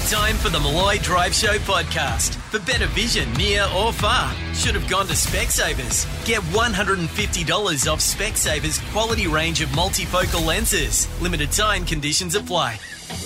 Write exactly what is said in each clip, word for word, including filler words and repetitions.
Time for the Malloy Drive Show podcast. For better vision, near or far, should have gone to Specsavers. Get one hundred fifty dollars off Specsavers' quality range of multifocal lenses. Limited time conditions apply.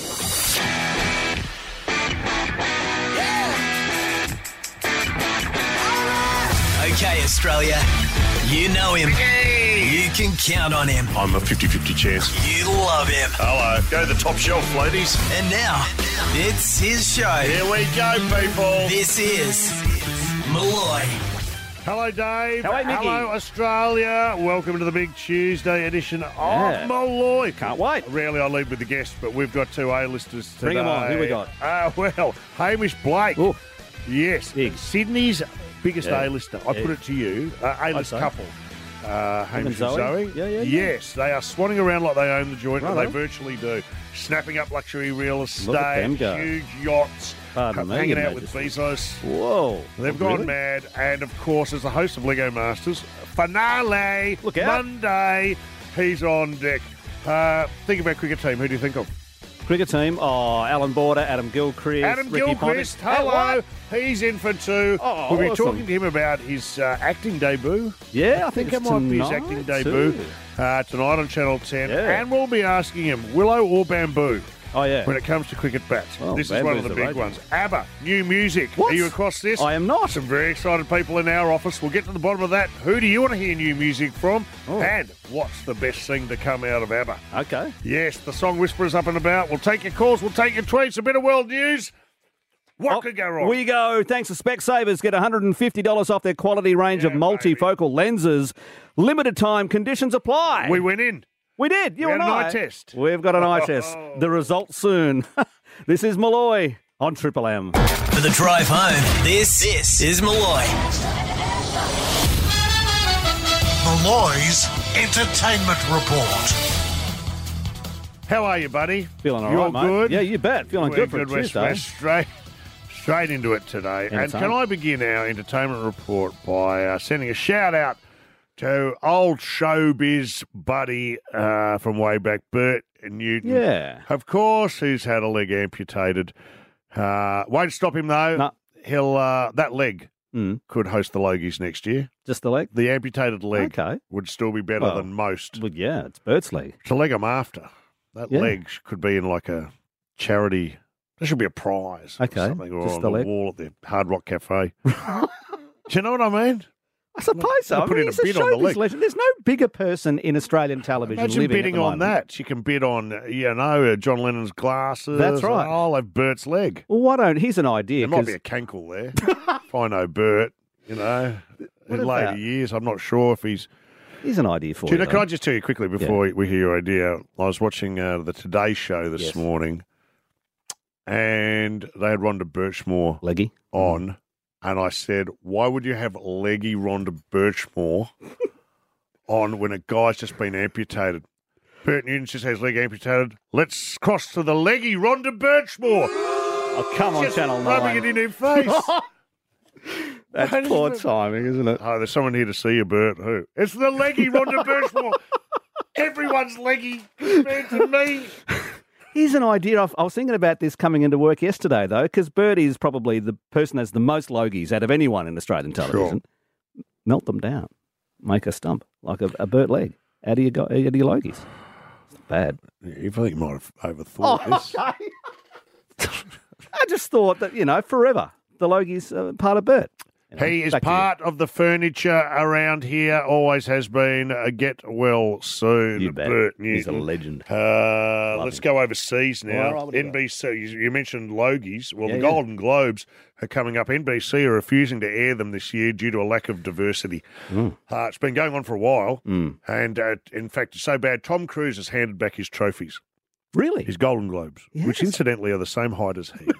Okay, Australia, you know him. You can count on him. I'm a fifty-fifty chance. You love him. Hello. Go to the top shelf, ladies. And now, it's his show. Here we go, people. This is Malloy. Hello, Dave. Hello, Nicky. Hello, Australia. Welcome to the big Tuesday edition of Yeah. Malloy. Can't wait. Rarely I lead with the guests, but we've got two A-listers today. Bring 'em on. Who we got? Uh, well, Hamish Blake. Ooh. Yes. Big. Sydney's biggest Yeah. A-lister. I Yeah. put it to you. Uh, A-list so. couple. Uh, Hamish and Zoe? Zoe. Yeah, yeah, yeah. Yes, they are swanning around like they own the joint, and Righto. they virtually do. Snapping up luxury real estate, Look at them go. huge yachts, Pardon me, hanging Your out with Majesty. Bezos. Whoa. They've Oh, gone really? mad, and of course, as the host of Lego Masters, finale, Look out. Monday, he's on deck. Uh, think about cricket team. Who do you think of? Cricket team. Oh, Alan Border, Adam Gilchrist, Adam Ricky Gilchrist. Ponting. Hello. What? He's in for two. Oh, we'll be awesome. talking to him about his uh, acting debut. Yeah, I I think think it it's might be his tonight acting debut too. uh, tonight on Channel ten. Yeah. And we'll be asking him, willow or bamboo? Oh, yeah. When it comes to cricket bats. Well, this is one of the bamboo's big the ones. ABBA, new music. What? Are you across this? I am not. Some very excited people in our office. We'll get to the bottom of that. Who do you want to hear new music from? Oh. And what's the best thing to come out of ABBA? Okay. Yes, the song Whisperers up and about. We'll take your calls. We'll take your tweets. A bit of world news. What Oh, could go wrong? We go. Thanks to Specsavers. Get one hundred fifty dollars off their quality range of Yeah, multifocal lenses. Limited time conditions apply. We went in. We did. You We and had an I. eye test. We've got an eye test. The results soon. This is Malloy on Triple M. For the drive home, this, this is Malloy. Malloy's Entertainment Report. How are you, buddy? Feeling all You're right, mate? good? Yeah, you bet. Feeling We're good for a We're, Tuesday. we're straight, straight into it today. And Anytime. can I begin our entertainment report by uh, sending a shout out to old showbiz buddy uh, from way back, Bert Newton. Yeah. Of course, who's had a leg amputated. Uh, won't stop him though. No. He'll uh, that leg Mm. could host the Logies next year. Just the leg? The amputated leg Okay. would still be better Well, than most. Well, yeah, it's Bert's leg. It's a leg I'm after. That Yeah. leg could be in like a charity. There should be a prize. Okay, Or something, or just on the the leg. wall at the Hard Rock Cafe. Do you know what I mean? I suppose so. I'll I put mean, in a he's a bid on the showbiz leg. legend. There's no bigger person in Australian television Imagine living bidding at the on moment. that. You can bid on, uh, you know, uh, John Lennon's glasses. That's right. I'll have Bert's leg. Well, why don't... Here's an idea. There might 'cause- be a cankle there. If I know Bert, you know, What in later about- years, I'm not sure if he's... Here's an idea for Do you know, you. can I though. just tell you quickly before we hear your idea? I was watching uh, the Today Show this Yes. morning, and they had Rhonda Birchmore Leggy? on, and I said, why would you have leggy Rhonda Birchmore on when a guy's just been amputated? Bert Newton just has leg amputated. Let's cross to the leggy Rhonda Birchmore. Oh, come on, Just Channel rubbing nine. it in her face. That's Why does poor it- timing, isn't it? Oh, there's someone here to see you, Bert. Who? It's the leggy Rhonda Birchmore. Everyone's leggy compared to me. Here's an idea. I've- I was thinking about this coming into work yesterday, though, because Bert is probably the person that has the most logies out of anyone in Australian television. Melt them down. Make a stump, like a, a Bert leg. Out of your, go- out of your logies. It's not bad. You think you might have overthought this? I just thought that, you know, forever, the Logie's uh, part of Bert. You know, He is back to you. part of the furniture around here, always has been. Uh, get well soon, You bet. Bert He's a Newton. legend. Uh, let's him. go overseas All now. right, what do you N B C, you you mentioned Logies. Well, Yeah, the yeah. Golden Globes are coming up. N B C are refusing to air them this year due to a lack of diversity. Mm. Uh, it's been going on for a while. Mm. And uh, in fact, it's so bad, Tom Cruise has handed back his trophies, Really? his Golden Globes, which Yes. incidentally are the same height as he.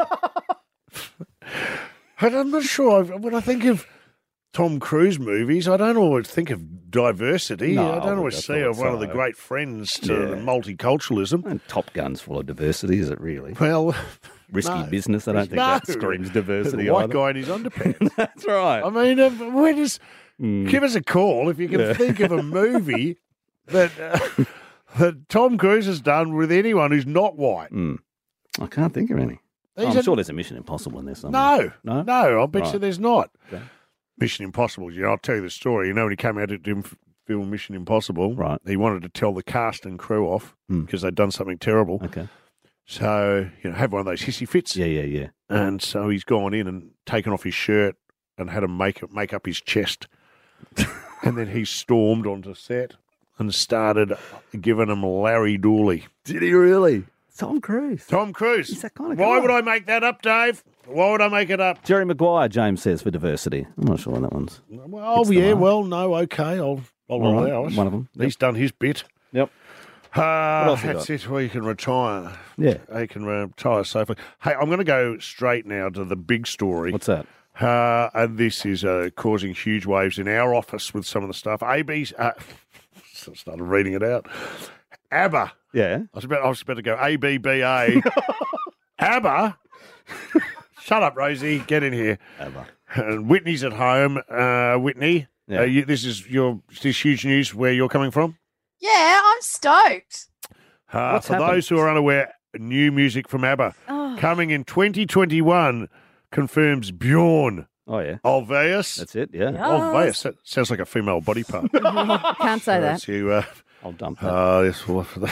And I'm not sure. When I think of Tom Cruise movies, I don't always think of diversity. No, I don't always I see thought of one of the so. great friends to Yeah. the multiculturalism. And Top Gun's full of diversity, is it really? Well, Risky no. business. I don't think No. that screams diversity the white either. guy in his underpants. That's right. I mean, uh, where does give us a call if you can Yeah. think of a movie that uh, that Tom Cruise has done with anyone who's not white. Mm. I can't think of any. Oh, I'm a- sure there's a Mission Impossible in there somewhere. No, No? no, I'll bet Right. you there's not. Okay. Mission Impossible. You know, I'll tell you the story. You know, when he came out to do film Mission Impossible, Right. he wanted to tell the cast and crew off Hmm. because they'd done something terrible. Okay. So, you know, have one of those hissy fits. Yeah, yeah, yeah. And so he's gone in and taken off his shirt and had him make, make up his chest. And then he stormed onto set and started giving him Larry Dooley. Did he really? Tom Cruise. Tom Cruise. He's that kind of Why guy. would I make that up, Dave? Why would I make it up? Jerry Maguire, James says, for diversity. I'm not sure what that one's. Well, It's the yeah, mark. well, no, okay, I'll, I'll All right, allow it. one of them. He's done his bit. Yep. Uh, else you that's got? it, where you can retire. Yeah. You can retire safely. Hey, I'm going to go straight now to the big story. What's that? Uh, and this is uh, causing huge waves in our office with some of the stuff. A B's, uh, I started reading it out. ABBA. Yeah. I was about, I was about to go A B B A. ABBA. Shut up, Rosie. Get in here. ABBA. And Whitney's at home. Uh, Whitney, Yeah. uh, you, this is your this huge news where you're coming from. Yeah, I'm stoked. Uh, What's for happened? those who are unaware, new music from ABBA Oh. coming in twenty twenty-one confirms Bjorn Oh, yeah. Ulvaeus. That's it, yeah. Ulvaeus. That sounds like a female body part. Can't say that. That's you. Uh, I'll dump that. uh, this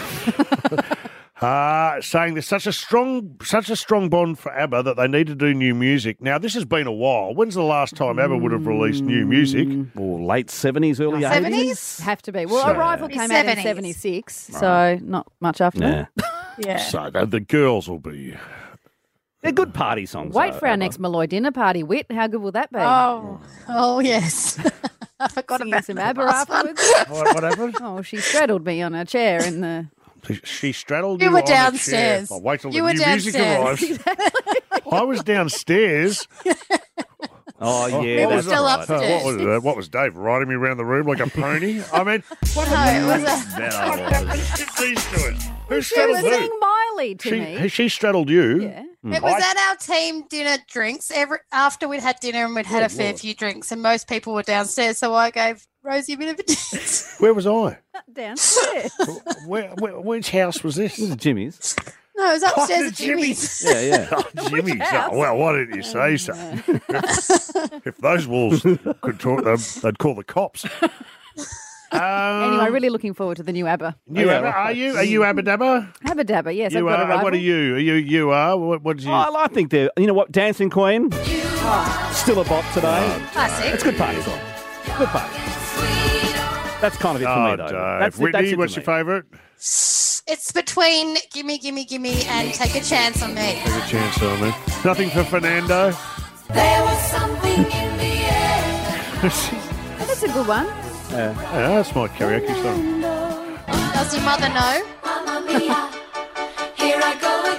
uh, saying there's such a strong, such a strong bond for ABBA that they need to do new music. Now, this has been a while. When's the last time ABBA would have released new music? Or late seventies, early eighties? seventies? Have to be. Well, So- Arrival came out in seventies. seventy-six, so not much after Yeah. that. Yeah. So uh, the girls will be. They're good party songs. Wait though, for our ABBA. next Malloy dinner party, Whit. How good will that be? Oh, oh yes. I forgot Singing about some the ABBA last one. afterwards. What, what happened? Oh, she straddled me on a chair in the. She straddled You you were on a chair. downstairs. Oh, wait till You the were new music downstairs. arrives. I was downstairs. Oh, yeah. We were that's still right. upstairs. Uh, what was that? What was Dave riding me around the room like a pony? I mean, what No, it was a, That I was. these to it? Who She straddled was who? saying Miley to She, me. she straddled you. Yeah. it was at our team dinner drinks. Every after we'd had dinner and we'd had a fair few drinks, and most people were downstairs. So I gave Rosie a bit of a dance. Where was I? Downstairs. Where, where, which house was this? This is Jimmy's. No, it was upstairs Oh, at Jimmy's. Yeah, yeah. Oh, Jimmy's. Oh, well, why didn't you say so? if, if those walls could talk, they'd, they'd call the cops. Um, Anyway, really looking forward to the new ABBA. New Yeah, ABBA, right. are you? Are you ABBA Dabba? ABBA Dabba, yes. You I've got are. Arrival. What are you? Are you? You are. What? What did you? Oh, I think they're, you know what, Dancing Queen? Still a bop today. Classic. It's a good party song. Good party. That's kind of it for Oh, me, though. Dave. That's it, Whitney, that's it for what's your me. favourite? It's between Gimme, Gimme, Gimme and Take a Chance on Me. Take a chance on me. Nothing for Fernando. There was something in the air. That's a good one. Yeah, that's my karaoke song. Does your mother know? Mamma mia, here I go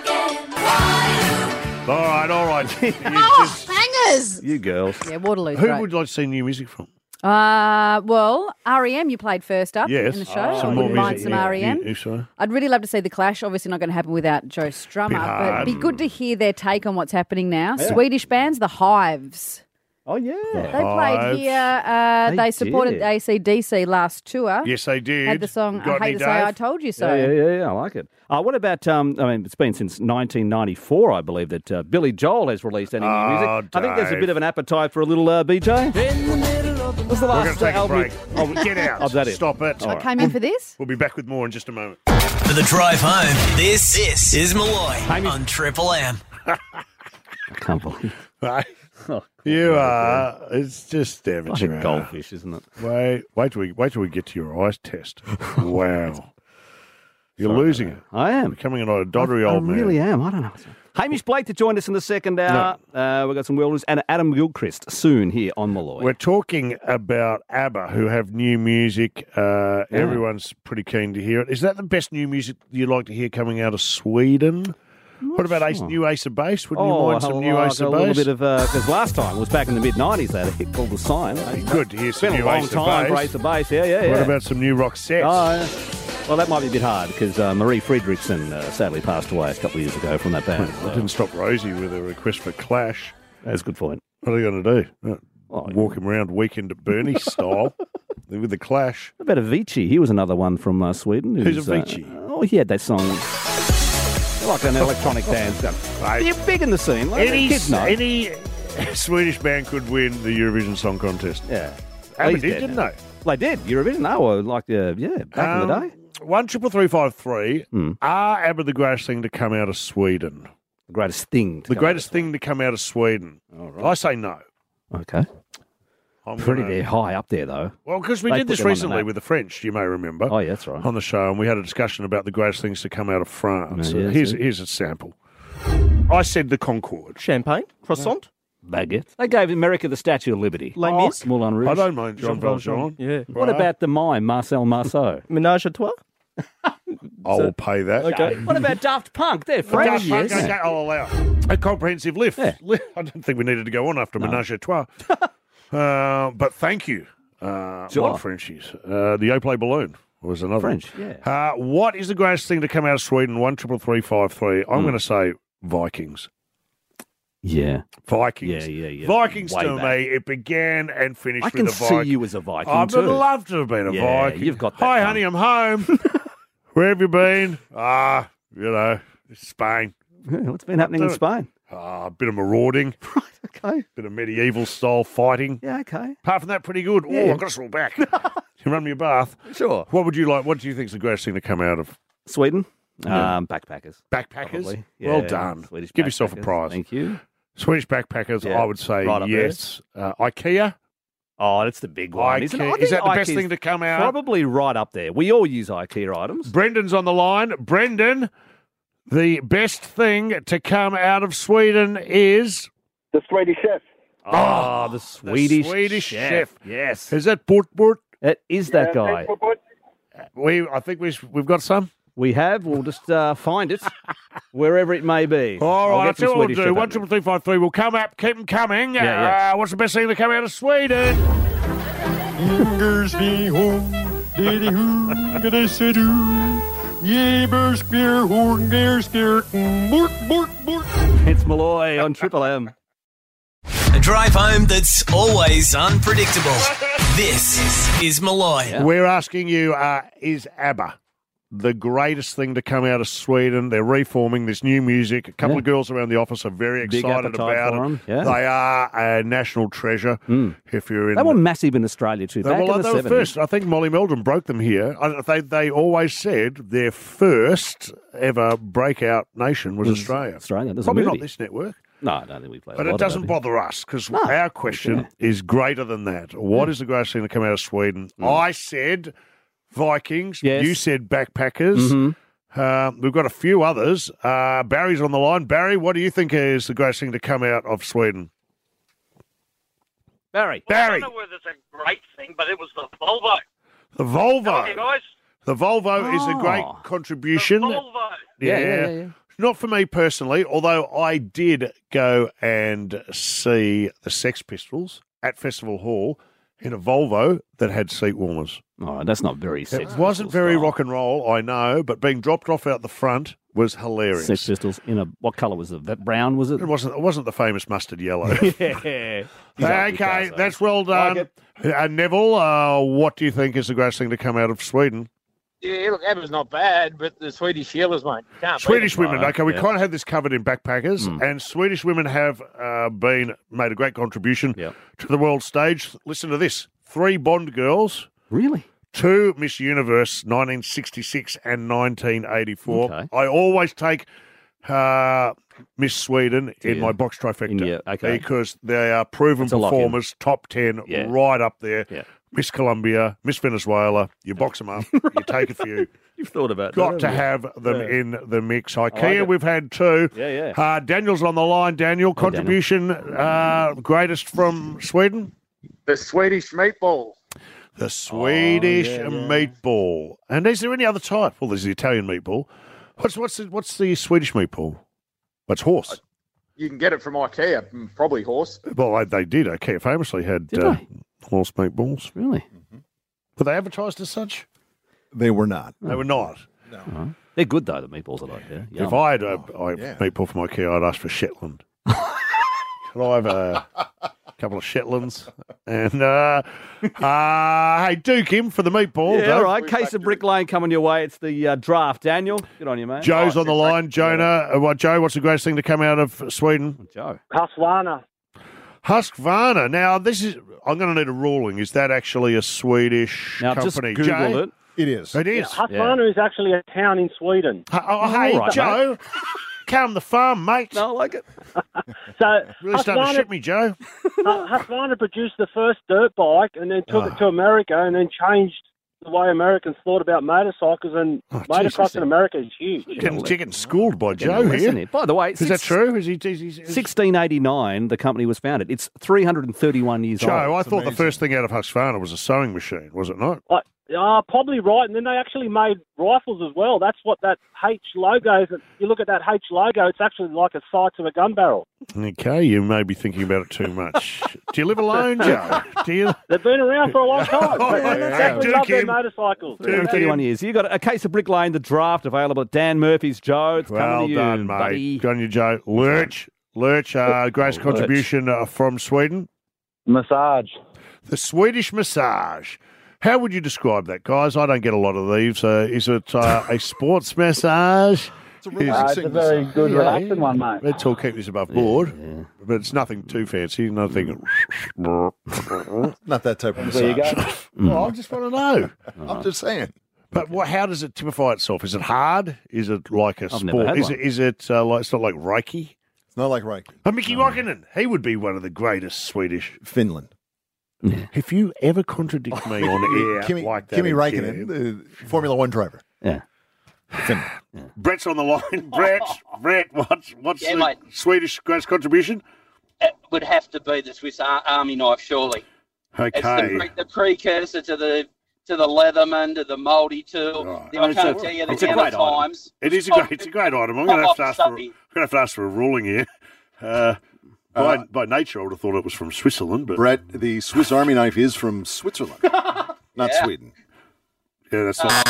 again. All right, all right. You Oh, just- bangers! You girls. Yeah, Waterloo's who great. would like to see new music from? Uh, well, R E M you played first up Yes. in the show. I Some wouldn't more mind music. some yeah. R E M. You- you sorry? I'd really love to see The Clash. Obviously not going to happen without Joe Strummer, Bit but it'd be hard. good to hear their take on what's happening now. Swedish bands, The Hives. Oh, yeah. They Hives. played here. Uh, They they, supported did. A C D C last tour. Yes, they did. Had the song Got I any, Hate to Say Dave? I Told You So. Yeah, yeah, yeah, yeah, I like it. Uh, what about, um, I mean, it's been since nineteen ninety-four, I believe, that uh, Billy Joel has released any new Oh, music. I think there's a Dave. bit of an appetite for a little uh, B J. What's the We're going last to take uh, a album? break. Oh, get out. Oh, is that it? Stop it. All I right. came in for this. We'll be back with more in just a moment. For the drive home, this, this is Malloy Hamish- on Triple M. I can't believe Right. Oh, You are. It's just like amateur. a goldfish, isn't it? Wait, wait till we wait till we get to your eyes test. Wow, you're losing it. I am. Becoming an old doddery I, old I man. really am. I don't know. Hamish Blake to join us in the second hour. Uh, we've got some Wilderness and Adam Gilchrist soon here on Malloy. We're talking about ABBA, who have new music. Uh, Everyone's pretty keen to hear it. Is that the best new music you'd like to hear coming out of Sweden? What about Ace, new Ace of Base? Wouldn't you mind some new like Ace a of little Base? bit of because last time was back in the mid nineties. They had a hit called The Sign. Good to hear It's some been a new long Ace time of for Base. Ace of Base. Yeah, yeah, yeah. What about some new rock sets? Oh, yeah. Well, that might be a bit hard because uh, Marie Friedrichsen uh, sadly passed away a couple of years ago from that band. I didn't stop Rosie with a request for Clash. That's a good point. What are they going to do? Uh, Oh, Walk him around weekend at Bernie style with the Clash. What about Avicii? He was another one from uh, Sweden. Who's uh, Avicii? oh, he had that song. Like an electronic dance. They're big in the scene. Like Any, kids know. any Swedish band could win the Eurovision Song Contest. Yeah. ABBA He's did, dead didn't now. they? They did. Eurovision. They were like, uh, yeah, back in the Um, day. One triple three five three. Hmm. Are ABBA the greatest thing to come out of Sweden? The greatest thing. To The come greatest out thing to come out of Sweden. All right. I say no. of- Okay. I'm Pretty gonna- there, high up there, though. Well, because we They did put this them on the recently map. with the French, you may remember, Oh, yeah, that's right. on the show, and we had a discussion about the greatest things to come out of France. Yeah, yeah, here's, see. here's a sample. I said the Concorde. Champagne, croissant, Baguette. They gave America the Statue of Liberty. Les Oh, Mis. Moulin Rouge. I don't mind Jean Valjean. Yeah. What about the mime, Marcel Marceau? Menage à trois. I will pay that. Okay. What about Daft Punk? They're Well, French. Daft Punk, yes. okay, I'll allow. A comprehensive lift. Yeah. Li- I don't think we needed to go on after Menage a Trois. uh, but thank you. Uh, Sure. What Frenchies? Uh, the Oplay Balloon was another French, one. yeah. Uh, what is the greatest thing to come out of Sweden? One triple three five three. I'm Hmm. going to say Vikings. Yeah. Vikings. Yeah, yeah, yeah. Vikings Way to back. me, it began and finished I can with a see Viking. you as a Viking, I would too. love to have been a Yeah, Viking. you've got that Hi, one. honey, I'm home. Where have you been? Ah, you know, Spain. Yeah, what's been happening in do it. Spain? Ah, a bit of marauding, Okay. bit of medieval style fighting. Yeah, okay. Apart from that, pretty good. Oh, Yeah. I've got a small back. You run me a bath. Sure. What would you like? What do you think is the greatest thing to come out of Sweden? Yeah. Um, backpackers. backpackers? Probably. Well Yeah, done. Swedish Give yourself a backpackers. prize. Thank you. Swedish backpackers, Yeah, I would say right up yes. Uh, IKEA? Oh, that's the big one. Isn't it? I IKEA. think Is that the best IKEA's thing to come out? Probably right up there. We all use IKEA items. Brendan's on the line. Brendan, the best thing to come out of Sweden is... The Swedish Chef. Oh, the Swedish, Swedish chef. chef. Yes. Is that Bort Bort? It is that Yeah, guy. thanks, Woodward. We, I think we, we've got some. We have. We'll just uh, find it wherever it may be. All I'll right, get that's some what we'll Swedish do. chef One out triple three five three. We'll come up, keep them coming. Yeah, yeah. Uh, what's the best thing to come out of Sweden? It's Malloy on Triple M. A drive home that's always unpredictable. This is Malloy. We're asking you, uh, is ABBA the greatest thing to come out of Sweden? They're reforming this new music. A couple Yeah. of girls around the office are very Big excited appetite about for it. 'em, yeah. They are a national treasure. If you're in They were massive in Australia too. They, Back well, in the they were seventies. first. I think Molly Meldrum broke them here. I, they they always said their first ever breakout nation was, Was Australia. Australia. There's a Probably not movie. this network, No, I don't think we played. but a lot it of that, doesn't did bother us because No. our question Okay. is greater than that. What is the greatest thing to come out of Sweden? I said Vikings. Yes. You said backpackers. Mhm. Uh, we've got a few others. Uh, Barry's on the line. Barry, what do you think is the greatest thing to come out of Sweden? Barry. Barry, I don't know whether it's a great thing, but it was the Volvo. the Volvo. Okay, guys? The Volvo is a great Oh. contribution. The Volvo. Yeah, yeah, yeah, yeah. Not for me personally, although I did go and see the Sex Pistols at Festival Hall in a Volvo that had seat warmers. All right, that's not very It Sex wasn't Pistols very style. rock and roll, I know, but being dropped off out the front was hilarious. Sex Pistols in a what colour was it? That brown was it? It wasn't. It wasn't the famous mustard yellow. Yeah. He's up with Okay, cars, that's well done. Like uh, Neville, uh, what do you think is the greatest thing to come out of Sweden? Yeah, look, ABBA's not bad, but the Swedish Healers, mate. You can't beat Swedish them. women. Okay, we yeah. kind of had this covered in Backpackers, and Swedish women have uh, been made a great contribution Yeah. to the world stage. Listen to this: three Bond girls, Really? two Miss Universe, nineteen sixty-six and nineteen eighty-four. Okay. I always take uh, Miss Sweden in Yeah. my box trifecta In your- okay. because they are proven That's a lock-in. performers, top ten, Yeah. right up there. Yeah. Miss Colombia, Miss Venezuela, you box them up, you take a few. You've thought about Got to that. have them Yeah. in the mix. IKEA, like it. we've had two. Yeah, yeah. Uh, Daniel's on the line. Daniel, contribution uh, greatest from Sweden? The Swedish meatball. The Swedish Oh, yeah, yeah. meatball. And is there any other type? Well, there's the Italian meatball. What's what's the, what's the Swedish meatball? That's horse. You can get it from IKEA, mm, probably horse. Well, they, they did. IKEA famously had Did uh, they? horse meatballs. Really? Were they advertised as such? They were not. They were not. They're good though. The meatballs are like yeah. If Yum. I had a I- yeah. meatball from IKEA, I'd ask for Shetland. Can I have a a couple of Shetlands. And, uh, uh, hey, Duke him for the meatball. Yeah, Dave. all right. Case of Brick Lane coming your way. It's the uh, draft. Daniel, good on you, mate. Joe's on the line. Jonah, uh, what, Joe, what's the greatest thing to come out of Sweden? Joe. Husqvarna. Husqvarna. Now, this is, I'm going to need a ruling. Is that actually a Swedish Now, I've just company? Googled Joe? it. It is. It is. Yeah, Husqvarna is actually a town in Sweden. Oh, oh, hey, all right, Joe, calm the farm, mate. No, I like it. So Really starting to Husqvarna, shit me, Joe. uh, Husqvarna produced the first dirt bike and then took Oh. it to America and then changed the way Americans thought about motorcycles, and Oh, motocross Jesus. in America is huge. Getting, getting schooled by Getting a Joe lesson here. By the way, Is that true? Is he, is he, is sixteen eighty-nine, the company was founded. It's three hundred thirty-one years Joe, old. I thought the first thing out of Husqvarna was a sewing machine, was it not? Uh, uh, probably right. And then they actually made rifles as well. That's what that H logo is. If you look at that H logo, it's actually like a sight to a gun barrel. Okay, you may be thinking about it too much. Do you live alone, Joe? Do you? They've been around for a long time. Oh, They yeah, exactly yeah. love their Duke him. motorcycles. three hundred thirty-one years. You got a case of Brick Lane, the draft available at Dan Murphy's. Joe, it's Well coming to you, done, mate. buddy. Good on you, Joe. Lurch, Lurch, uh, greatest Lurch. contribution uh, from Sweden. Massage. The Swedish massage. How would you describe that, guys? I don't get a lot of these. Uh, is it uh, a sports massage? It's a Is- Uh, it's a very good, Yeah. relaxing one, mate. Let's all keep this above board. But it's nothing too fancy. Nothing. Not that type of There you massage. go. Well, I just want to know. I'm just saying. But what, how does it typify itself? Is it hard? Is it like a I've never sport? had Is one. it? Is it uh, like it's not like Reiki? It's not like Reiki. Oh, Mickey Räikkönen. He would be one of the greatest Swedish. Finland. If you ever contradict me on air Kimi, like that, Kimi again- Räikkönen, the Formula One driver. Yeah. Finland. Brett's on the line. Brett, Brett, what's what's Yeah, the mate. Swedish greatest contribution? It would have to be the Swiss Ar- Army knife, surely. It's the, Okay. pre- the precursor to the to the Leatherman, to the Mouldy tool. Right. I It's can't a- tell you the it's a amount great of item. times. It is a great, it's a great item. I'm going to have to ask for, I'm Stuffy. going to have to ask for a ruling here. Uh, by, by nature, I would have thought it was from Switzerland, but Brett, the Swiss Army knife is from Switzerland, not Yeah. Sweden. yeah, that's not.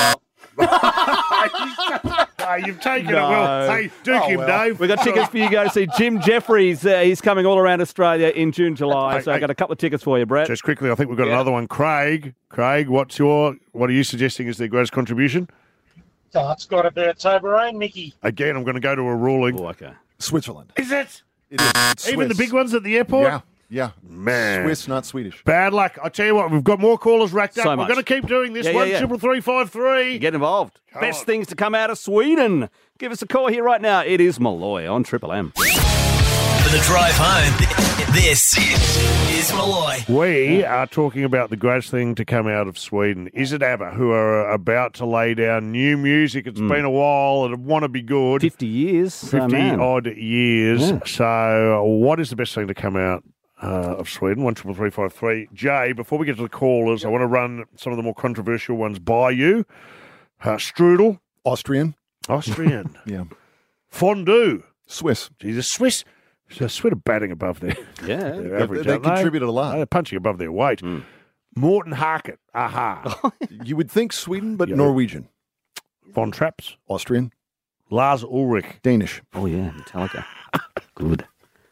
Uh, Hey, you've taken No. it well. Hey, Duke Oh, him, well. Dave. We've got tickets for you to go to see Jim Jeffries. Uh, he's coming all around Australia in June, July. Hey, so I've hey. got a couple of tickets for you, Brett. Just quickly, I think we've got Yeah. another one. Craig, Craig, what's your what are you suggesting is their greatest contribution? So it's got to be a Toblerone, Mickey. Again, I'm going to go to a ruling. Oh, okay. Switzerland. Is it It is. It's even the Swiss. big ones at the airport? Yeah, yeah. Man. Swiss, not Swedish. Bad luck. I tell you what, we've got more callers racked up. So We're much. going to keep doing this. Yeah, yeah, One yeah. triple three five three. Get involved. Come Best on. things to come out of Sweden. Give us a call here right now. It is Malloy on Triple M. For the drive home, this is Malloy. We are talking about the greatest thing to come out of Sweden. Is it ABBA, who are about to lay down new music? It's been a while. It'd want to be good. fifty years. So, fifty man. odd years. Yeah. So, what is the best thing to come out uh, of Sweden? One triple three five three. Jay, before we get to the callers, I want to run some of the more controversial ones by you. Uh, strudel, Austrian. Austrian. Yeah. Fondue. Swiss. Jesus, Swiss. So Swiss are batting above their, Yeah. their They, average. they aren't contributed a lot. They're punching above their weight. Morton Harket. Aha. You would think Sweden, but Yeah. Norwegian. Von Traps. Austrian. Lars Ulrich. Danish. Oh, yeah. Metallica. Good.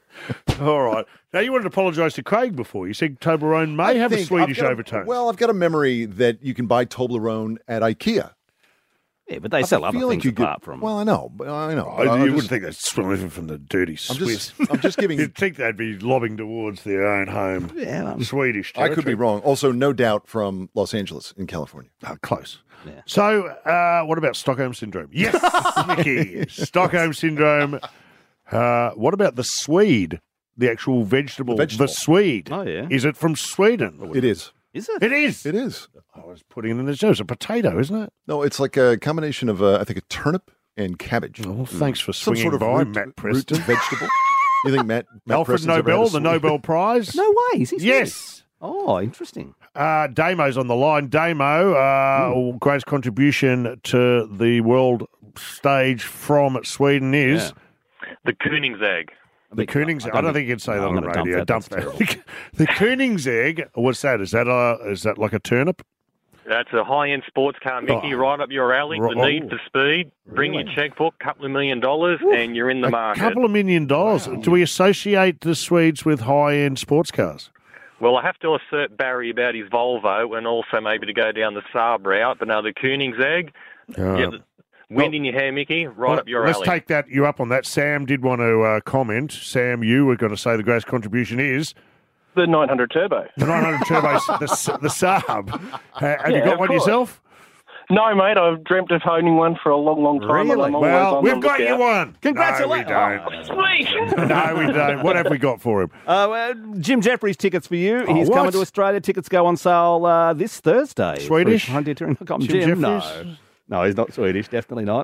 All right. Now, you wanted to apologise to Craig before. You said Toblerone may I have a think Swedish I've got a- overtone. Well, I've got a memory that you can buy Toblerone at IKEA. Yeah, but they I sell other feel like things you could- apart from. Well, I know, but I know. Oh, but you I'll wouldn't just- think that's swimming from the dirty I'm Swiss. just, I'm just giving. You'd think they'd be lobbing towards their own home yeah, um, Swedish I could be territory. wrong. Also, no doubt from Los Angeles in California. Oh, close. Yeah. So, uh, what about Stockholm Syndrome? Yes, Mickey. Stockholm Syndrome. Uh, what about the Swede? The actual vegetable. The vegetable. The Swede. Oh, yeah. Is it from Sweden? It is. Is it? It is. It is. I was putting it in the show. It's a potato, isn't it? No, it's like a combination of, uh, I think, a turnip and cabbage. Oh, well, thanks for Some swinging sort of by, root, Matt root Preston. vegetable. You think Matt, Matt Alfred Preston's ever had Nobel, a the Swede? Nobel Prize. No way. Is he Swedish? Yes. Oh, interesting. Uh, Damo's on the line. Damo, uh, greatest contribution to the world stage from Sweden is The Koenigsegg. the Koenigsegg. I don't think you can say that I'm on gonna dump radio. that. Dump That's that. the Koenigsegg. What's that? Is that a is that like a turnip? That's a high-end sports car, Mickey, Oh. right up your alley. Right. The need for speed. Bring Really? your checkbook, couple of million dollars, and you're in the A market. couple of million dollars. Do we associate the Swedes with high-end sports cars? Well, I have to assert Barry about his Volvo and also maybe to go down the Saab route, but now the Koenigsegg, Uh, yeah, wind in your hair, Mickey, right Well, up your let's alley. take that. You up on that. Sam did want to uh, comment. Sam, you were going to say the greatest contribution is The nine hundred Turbo. the nine hundred Turbo, the, the Saab. Uh, have you Yeah, got of one course. yourself? No, mate, I've dreamt of owning one for a long, long time. Really? And I'm always Well, on we've the got you lookout. one. Congratulations. No, we don't. Sweet! No, we don't. What have we got for him? Uh, well, Jim Jeffries tickets for you. Oh, He's what? coming to Australia. Tickets go on sale uh, this Thursday. Swedish? Jim, Jim Jim? No. Jeffries? No, he's not Swedish. Definitely not.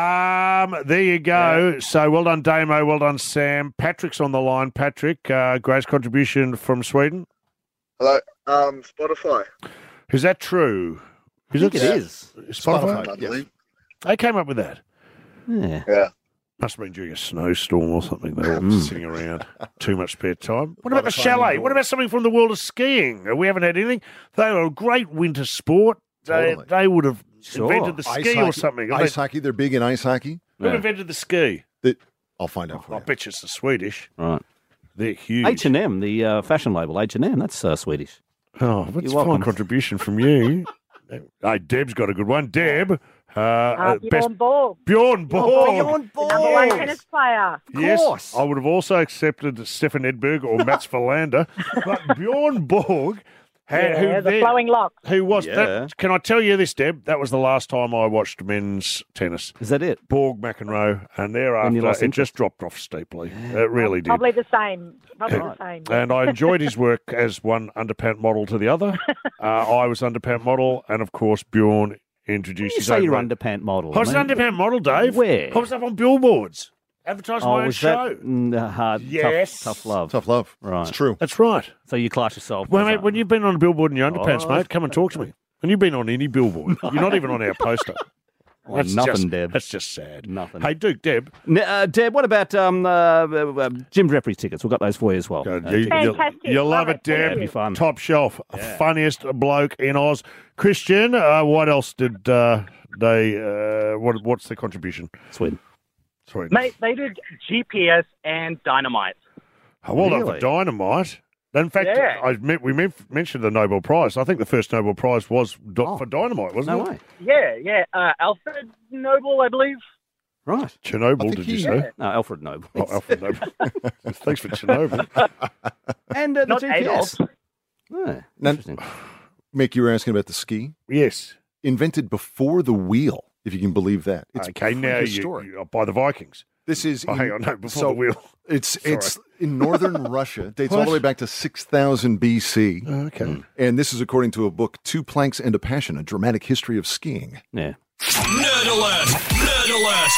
Um, there you go. So well done, Damo. Well done, Sam. Patrick's on the line. Patrick, uh, greatest contribution from Sweden. Hello. Um, Spotify. Is that true? I think it is. Spotify? I believe. They came up with that. Yeah. Yeah. Must have been during a snowstorm or something. They were all sitting around. Too much spare time. What about the chalet? What about something from the world of skiing? We haven't had anything. They were a great winter sport. They, Totally. they would have Sure. invented the Ice ski or hockey- something. I Ice mean, hockey, they're big in ice hockey. who invented the ski? That I'll find out for I you. bet you it's the Swedish. Right. They're huge. H and M, the uh, fashion label H and M. That's uh, Swedish. Oh, that's You're a welcome. fine contribution from you. Hey, Deb's got a good one. Deb, uh, uh, best Borg. Bjorn Borg. Number one tennis player. Yes, I would have also accepted Stefan Edberg or Mats Verlander, but Bjorn Borg, had, Yeah, who, the there- flowing locks. who was Yeah. that? Can I tell you this, Deb? That was the last time I watched men's tennis. Is that it? Borg, McEnroe, and When you thereafter lost it interest? just dropped off steeply. It really did. Probably the same. Probably the same. And I enjoyed his work as one underpant model to the other. Uh, I was underpant model, and of course Bjorn introduced You his say own you're range. underpant model. I was an mate. underpant model, Dave. Where? I was up on billboards, advertising Oh, my own was show. that mm, uh, hard? Yes. Tough, tough love. Tough love. Right. It's true. That's right. So you class yourself. Well, as mate, a- when you've been on a billboard in your underpants, Oh. mate, come and talk to me. When you've been on any billboard, you're not even on our poster. Oh, That's nothing, just, Deb. That's just sad. Nothing. Hey, Duke, Deb. N- uh, Deb, what about um, uh, uh, uh, Jim Jeffries tickets? We've got those for you as well. God, Uh, you, tickets. you, Fantastic. you love Love it, it. Thank Deb. It'd be fun. Top shelf, funniest bloke in Oz. Christian, uh, what else did uh, they? Uh, what, what's the contribution? Sweden. Sorry, Mate, they did G P S and dynamite. Oh, well done Really? for dynamite. In fact, Yeah. I meant, we men- mentioned the Nobel Prize. I think the first Nobel Prize was do- for dynamite, wasn't No it? way. Yeah, yeah. Uh, Alfred Noble, I believe. Right. Chernobyl, I think did you he- say? No, Alfred Noble. Oh, Alfred Nobel. Thanks for Chernobyl. And uh, the Not G P S. Adolf. Yeah, Now- interesting. Mick, you were asking about the ski. Yes. Invented before the wheel, if you can believe that. It's Okay, now you, prehistoric. you by the Vikings. This is Oh, in- hang on, no, before so the wheel. It's Sorry. it's in northern Russia. Dates all What? the way back to six thousand B C. Okay. And this is according to a book, Two Planks and a Passion: A Dramatic History of Skiing. Yeah. Nerd alert! Nerd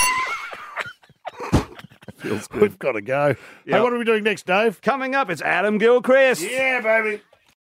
alert! Feels good. We've got to go. Hey, Yep. what are we doing next, Dave? Coming up, it's Adam Gilchrist. Yeah, baby.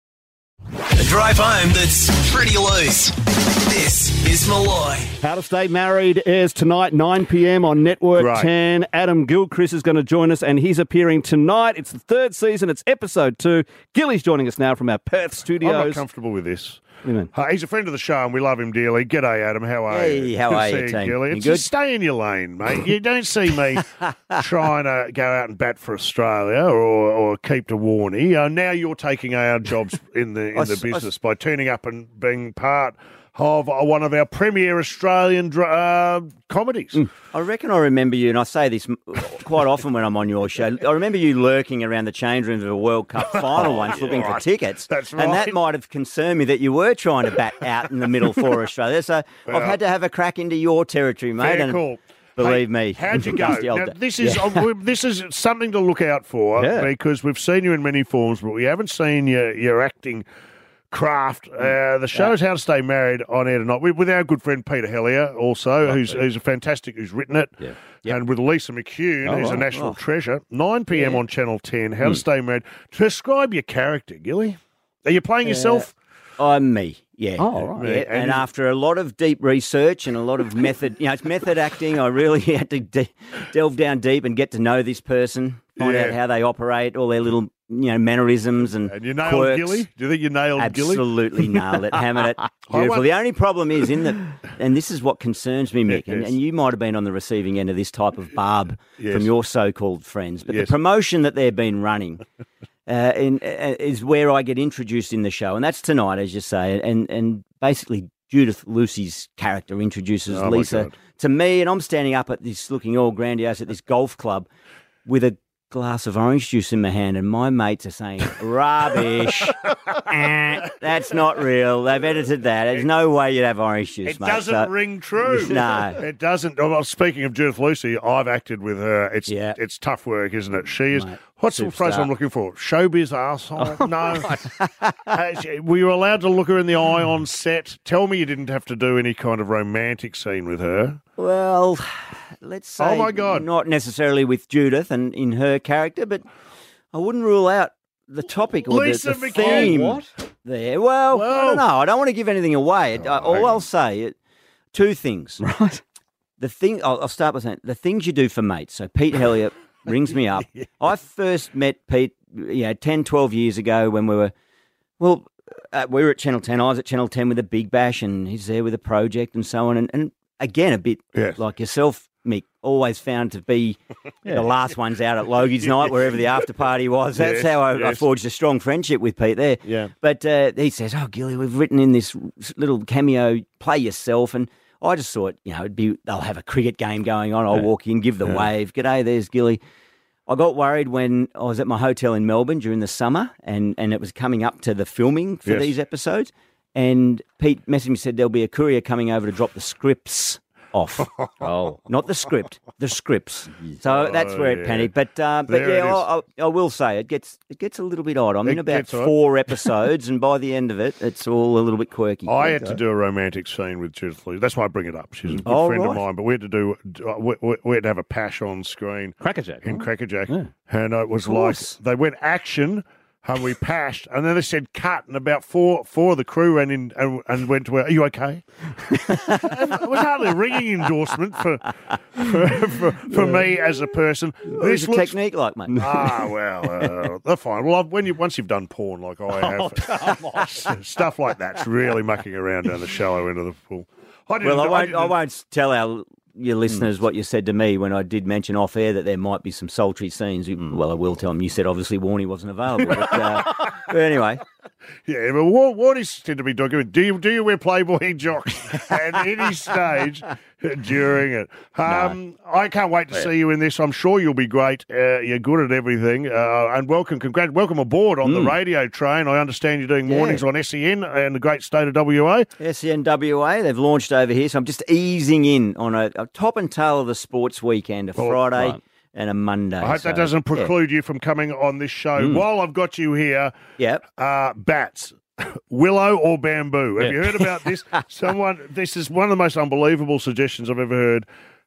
A drive home that's pretty loose. This is Malloy. How to Stay Married airs tonight, nine p.m. on Network Great. ten. Adam Gilchrist is going to join us, and he's appearing tonight. It's the third season. It's episode two. Gilly's joining us now from our Perth studios. I'm not comfortable with this. What do you mean? Uh, he's a friend of the show and we love him dearly. G'day, Adam. How are you? Hey, how Good are to you, see team? Gilly. You It's good? just stay in your lane, mate. You don't see me trying to go out and bat for Australia or, or keep to Warney. Uh, now you're taking our jobs in the in I the s- I s- business by turning up and being part of uh, one of our premier Australian dra- uh, comedies. I reckon I remember you, and I say this m- quite often when I'm on your show. I remember you lurking around the change rooms of a World Cup final once looking for right. tickets. That's And that right. might have concerned me that you were trying to bat out in the middle for Australia. So Well, I've had to have a crack into your territory, mate. Fair and call. Believe Hey, me. How'd you go? Dusty old Now, da- this is Yeah. uh, we- this is something to look out for Yeah. because we've seen you in many forms, but we haven't seen your your acting craft. Uh, the show's How to Stay Married on air tonight with, with our good friend Peter Hellier, also who's who's a fantastic, who's written it, Yeah. and with Lisa McCune, Oh, who's a right. national Oh. treasure. nine p.m. Yeah. on Channel ten. How Hmm. to Stay Married. Describe your character, Gilly. Are you playing yourself? I'm me, yeah. Oh, right. Yeah, Yeah, and and you- after a lot of deep research and a lot of method, you know, it's method acting. I really had to de- delve down deep and get to know this person, find Yeah. out how they operate, all their little you know, mannerisms and And you nailed quirks. Gilly? Do you think you nailed Gilly? Absolutely nailed it, hammered it. Beautiful. want- The only problem is in the, and this is what concerns me, Mick, and, Yes. and you might have been on the receiving end of this type of barb Yes. from your so-called friends, but Yes. the promotion that they've been running uh, in, uh, is where I get introduced in the show, and that's tonight, as you say, and and basically Judith Lucy's character introduces Oh, my Lisa God. to me, and I'm standing up at this, looking all grandiose at this golf club with a glass of orange juice in my hand, and my mates are saying, rubbish. Eh, that's not real. They've edited that. There's no way you'd have orange juice, It mate. doesn't So- ring true. No. It doesn't. Oh, well, speaking of Judith Lucy, I've acted with her. It's Yeah. it's tough work, isn't it? She is. What's the superstar. phrase I'm looking for? Showbiz arsehole? No. Uh, she- were you allowed to look her in the eye on set? Tell me you didn't have to do any kind of romantic scene with her. Well, let's say Oh, my God. not necessarily with Judith and in her character, but I wouldn't rule out the topic or Lisa the, the McKay. theme What? there. Well, I Well- don't know. I don't want to give anything away. It- uh, all I'll say, it, two things. Right. The thing I'll, I'll start by saying the things you do for mates. So Pete Hellier rings me up. I first met Pete, you know, ten, twelve years ago when we were, well, uh, we were at Channel ten. I was at Channel ten with a Big Bash, and he's there with a project and so on. And, and again, a bit Yes. like yourself, Mick, always found to be the last ones out at Logie's night, wherever the after party was. That's Yes, how I, I yes. forged a strong friendship with Pete there. Yeah. But uh, he says, "Oh, Gilly, we've written in this little cameo, play yourself." And I just thought, you know, it'd be they'll have a cricket game going on. I'll Yeah. walk in, give the Yeah. wave. G'day, there's Gilly. I got worried when I was at my hotel in Melbourne during the summer, and, and it was coming up to the filming for Yes. these episodes. And Pete messaged me, said there'll be a courier coming over to drop the scripts off. Oh. Not the script, the scripts. So that's where Oh, it yeah. panicked. But uh, but There it yeah, is. I, I, I will say it gets it gets a little bit odd. I'm It in about gets odd. four episodes, and by the end of it, it's all a little bit quirky. I had to do a romantic scene with Judith Lucy. That's why I bring it up. She's a good Oh, friend of right. mine, but we had to do uh, we, we, we had to have a pash on screen Crackerjack. in Crackerjack, Yeah. and it was Of like course. they went action. And we pashed, and then they said cut, and about four four of the crew ran in and, and went to her, "Are you okay?" It was hardly a ringing endorsement for for, for, for me as a person. What's the looks- technique like, mate? Ah, well, uh, they're fine. Well, I've, when you once you've done porn like I have, s- stuff like that's really mucking around down the shallow end of the pool. I didn't, Well, I won't. didn't- I won't tell our your listeners what you said to me when I did mention off air that there might be some sultry scenes. Well, I will tell them. You said obviously Warney wasn't available. But, uh, but anyway, Yeah, but what, what is said to be doing? Do you do you wear Playboy jocks at any stage during it? Um, I can't wait to see you in this. I'm sure you'll be great. Uh, you're good at everything. Uh, and welcome, congrat, welcome aboard on the radio train. I understand you're doing Yeah. mornings on S E N and the great state of W A. S E N W A, they've launched over here, so I'm just easing in on a, a top and tail of the sports weekend, a Oh, Friday right. and a Monday. I hope so, that doesn't yeah. preclude you from coming on this show. Mm. While I've got you here, Yep. uh, bats. Willow or bamboo? Have Yeah. you heard about this? Someone, this is one of the most unbelievable suggestions I've ever heard.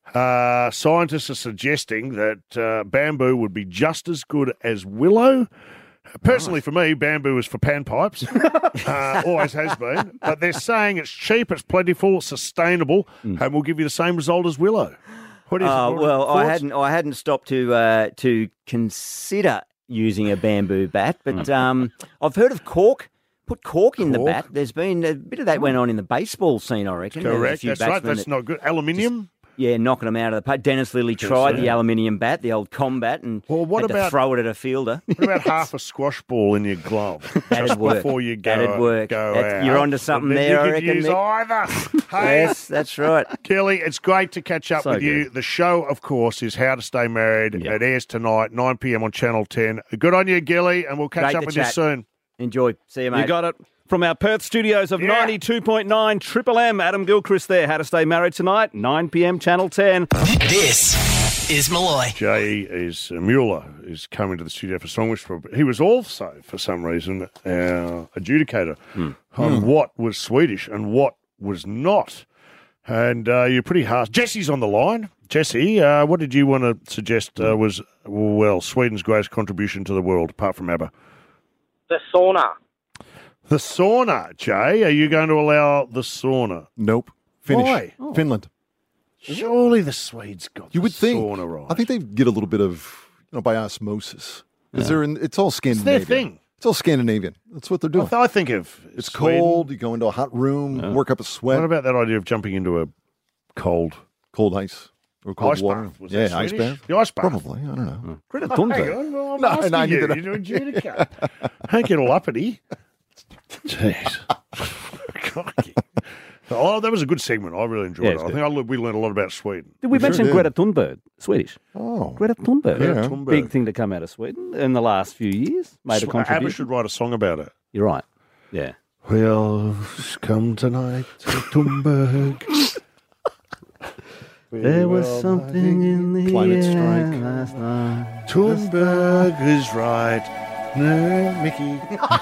Uh, scientists are suggesting that uh, bamboo would be just as good as willow. Personally, for me, bamboo is for panpipes. uh, always has been. But they're saying it's cheap, it's plentiful, sustainable, and will give you the same result as willow. What do you Oh what- well, I thoughts? hadn't. I hadn't stopped to uh, to consider using a bamboo bat, but um, I've heard of cork. Put cork in the Cork? bat. There's been a bit of that went on in the baseball scene, I reckon. There's a Correct. few That's right. batsmen That's that- not good. Aluminium? Yeah, knocking them out of the park. Dennis Lilly tried the aluminium bat, the old combat, and Well, what had to about- throw it at a fielder. What about half a squash ball in your glove? That'd just work. before you go, That'd work. go That's- out. you're onto something And then there, I you reckon, could use Mick. either. Hey, Yes, that's right. Kelly, it's great to catch up So with you. good. The show, of course, is How to Stay Married. Yeah. It airs tonight, nine p.m. on Channel ten. Good on you, Gilly, and we'll catch Great up to with chat. you soon. Enjoy. See you, mate. You got it. From our Perth studios of Yeah. ninety-two point nine Triple M, Adam Gilchrist there. How to Stay Married tonight, nine p.m. Channel ten. This is Malloy. Jay is uh, Mueller is coming to the studio for Song Whisperer, but he was also, for some reason, our adjudicator on what was Swedish and what was not. And uh, you're pretty harsh. Jesse's on the line. Jesse, uh, what did you want to suggest uh, was, well, Sweden's greatest contribution to the world, apart from ABBA? The sauna. The sauna, Jay. Are you going to allow the sauna? Nope. Finnish. Why? Finland. Surely the Swedes got You the would think. sauna right. I think they get a little bit of, you know, by osmosis. Because they're in, it's all It's Scandinavian. their thing. It's all Scandinavian. That's what they're doing. I think of It's Sweden. cold. You go into a hot room, work up a sweat. What about that idea of jumping into a cold, cold ice or cold ice water? bath? Was yeah, that ice Swedish? bath. The ice bath. Probably. I don't know. Greta Oh, Thunberg. hang on, well, I'm No, asking no, I need you. to- You do adjudicate. Don't get all uppity. Jeez. Crikey. Oh, that was a good segment. I really enjoyed Yeah, it. it's I good. think I, le- we learned a lot about Sweden. Did we sure mention did. Greta Thunberg? Swedish. Oh. Greta Thunberg. Greta Yeah. Thunberg. Big thing to come out of Sweden in the last few years. Made a Sw- ABBA contribution. should write a song about it. You're right. Yeah. We'll come tonight to Thunberg. There was will something in the Climate air strike. last night. Thunberg is right. No, Mickey.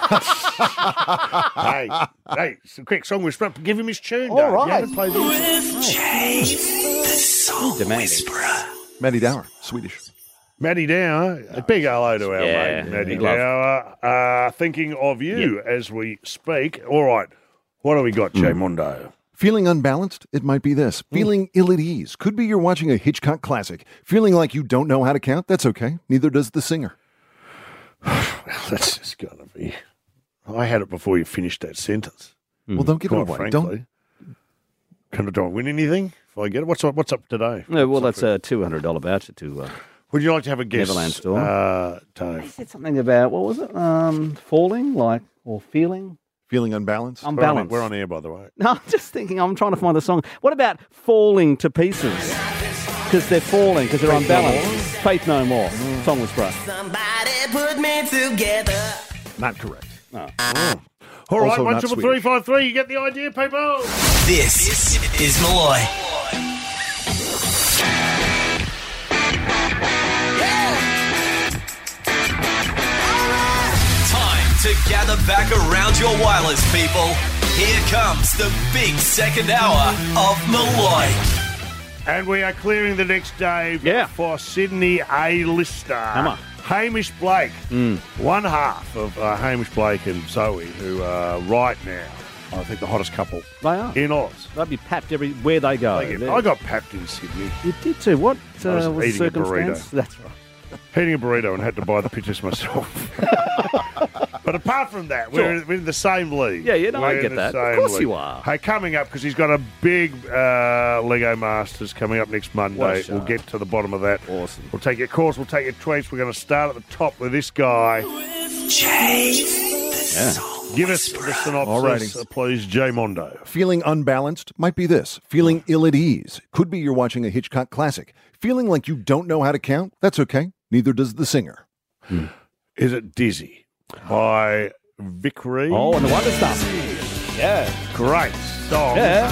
hey, hey, it's a quick song whisperer. Give him his tune, All Dave. You right. haven't played this. With Jay, the Soul demanding. Whisperer. Matty Dower, Swedish. Matty Dower, a big hello to our Yeah, mate, Matty big love. Dower. Uh, thinking of you as we speak. All right, what do we got, Jay Mondo? Feeling unbalanced? It might be this. Feeling ill at ease? Could be you're watching a Hitchcock classic. Feeling like you don't know how to count? That's okay. Neither does the singer. That's just going to be... I had it before you finished that sentence. Well, don't give it Quite away. frankly. Don't. Can I, do I win anything if I get it? What's up, what's up today? No, well, that's a two hundred dollars voucher to... Uh, Would you like to have a guess, Neverland Store. uh, I Dave? said something about, what was it? Um, falling, like, or feeling? Feeling unbalanced? We're on, Unbalanced. we're on air, by the way. No, I'm just thinking, I'm trying to find the song. What about falling to pieces? Because they're falling, because they're Faith No unbalanced. Faith No More. Song was brought. Somebody put me together. Not correct. No. All right, Also one not triple three Swedish. five three. You get the idea, people. This is Malloy. Time to gather back around your wireless, people. Here comes the big second hour of Malloy. And we are clearing the next day Yeah. for Sydney A-lister. Come on. Hamish Blake, one half of uh, Hamish Blake and Zoe, who are right now, I think, the hottest couple They are. in Oz. They'll be papped everywhere they go. I, get- They're- I got papped in Sydney, You did too. What I uh, was was the eating a burrito. circumstance? That's right. eating a burrito, and had to buy the pictures myself. But apart from that, we're, Sure. we're in the same league. Yeah, yeah, no, I We're get in the that. Of same course league. you are. Hey, coming up, because he's got a big uh, Lego Masters coming up next What a Monday. show. We'll get to the bottom of that. Awesome. We'll take your calls, we'll take your tweets. We're going to start at the top with this guy. Jay, Yeah. Give us the synopsis, Alrighty. uh, please, Jay Mondo. Feeling unbalanced? Might be this. Feeling ill at ease? Could be you're watching a Hitchcock classic. Feeling like you don't know how to count? That's okay. Neither does the singer. Is it Dizzy by Vic Reed? Oh, and the Wonder Stuff. Yeah. Great song. Yeah.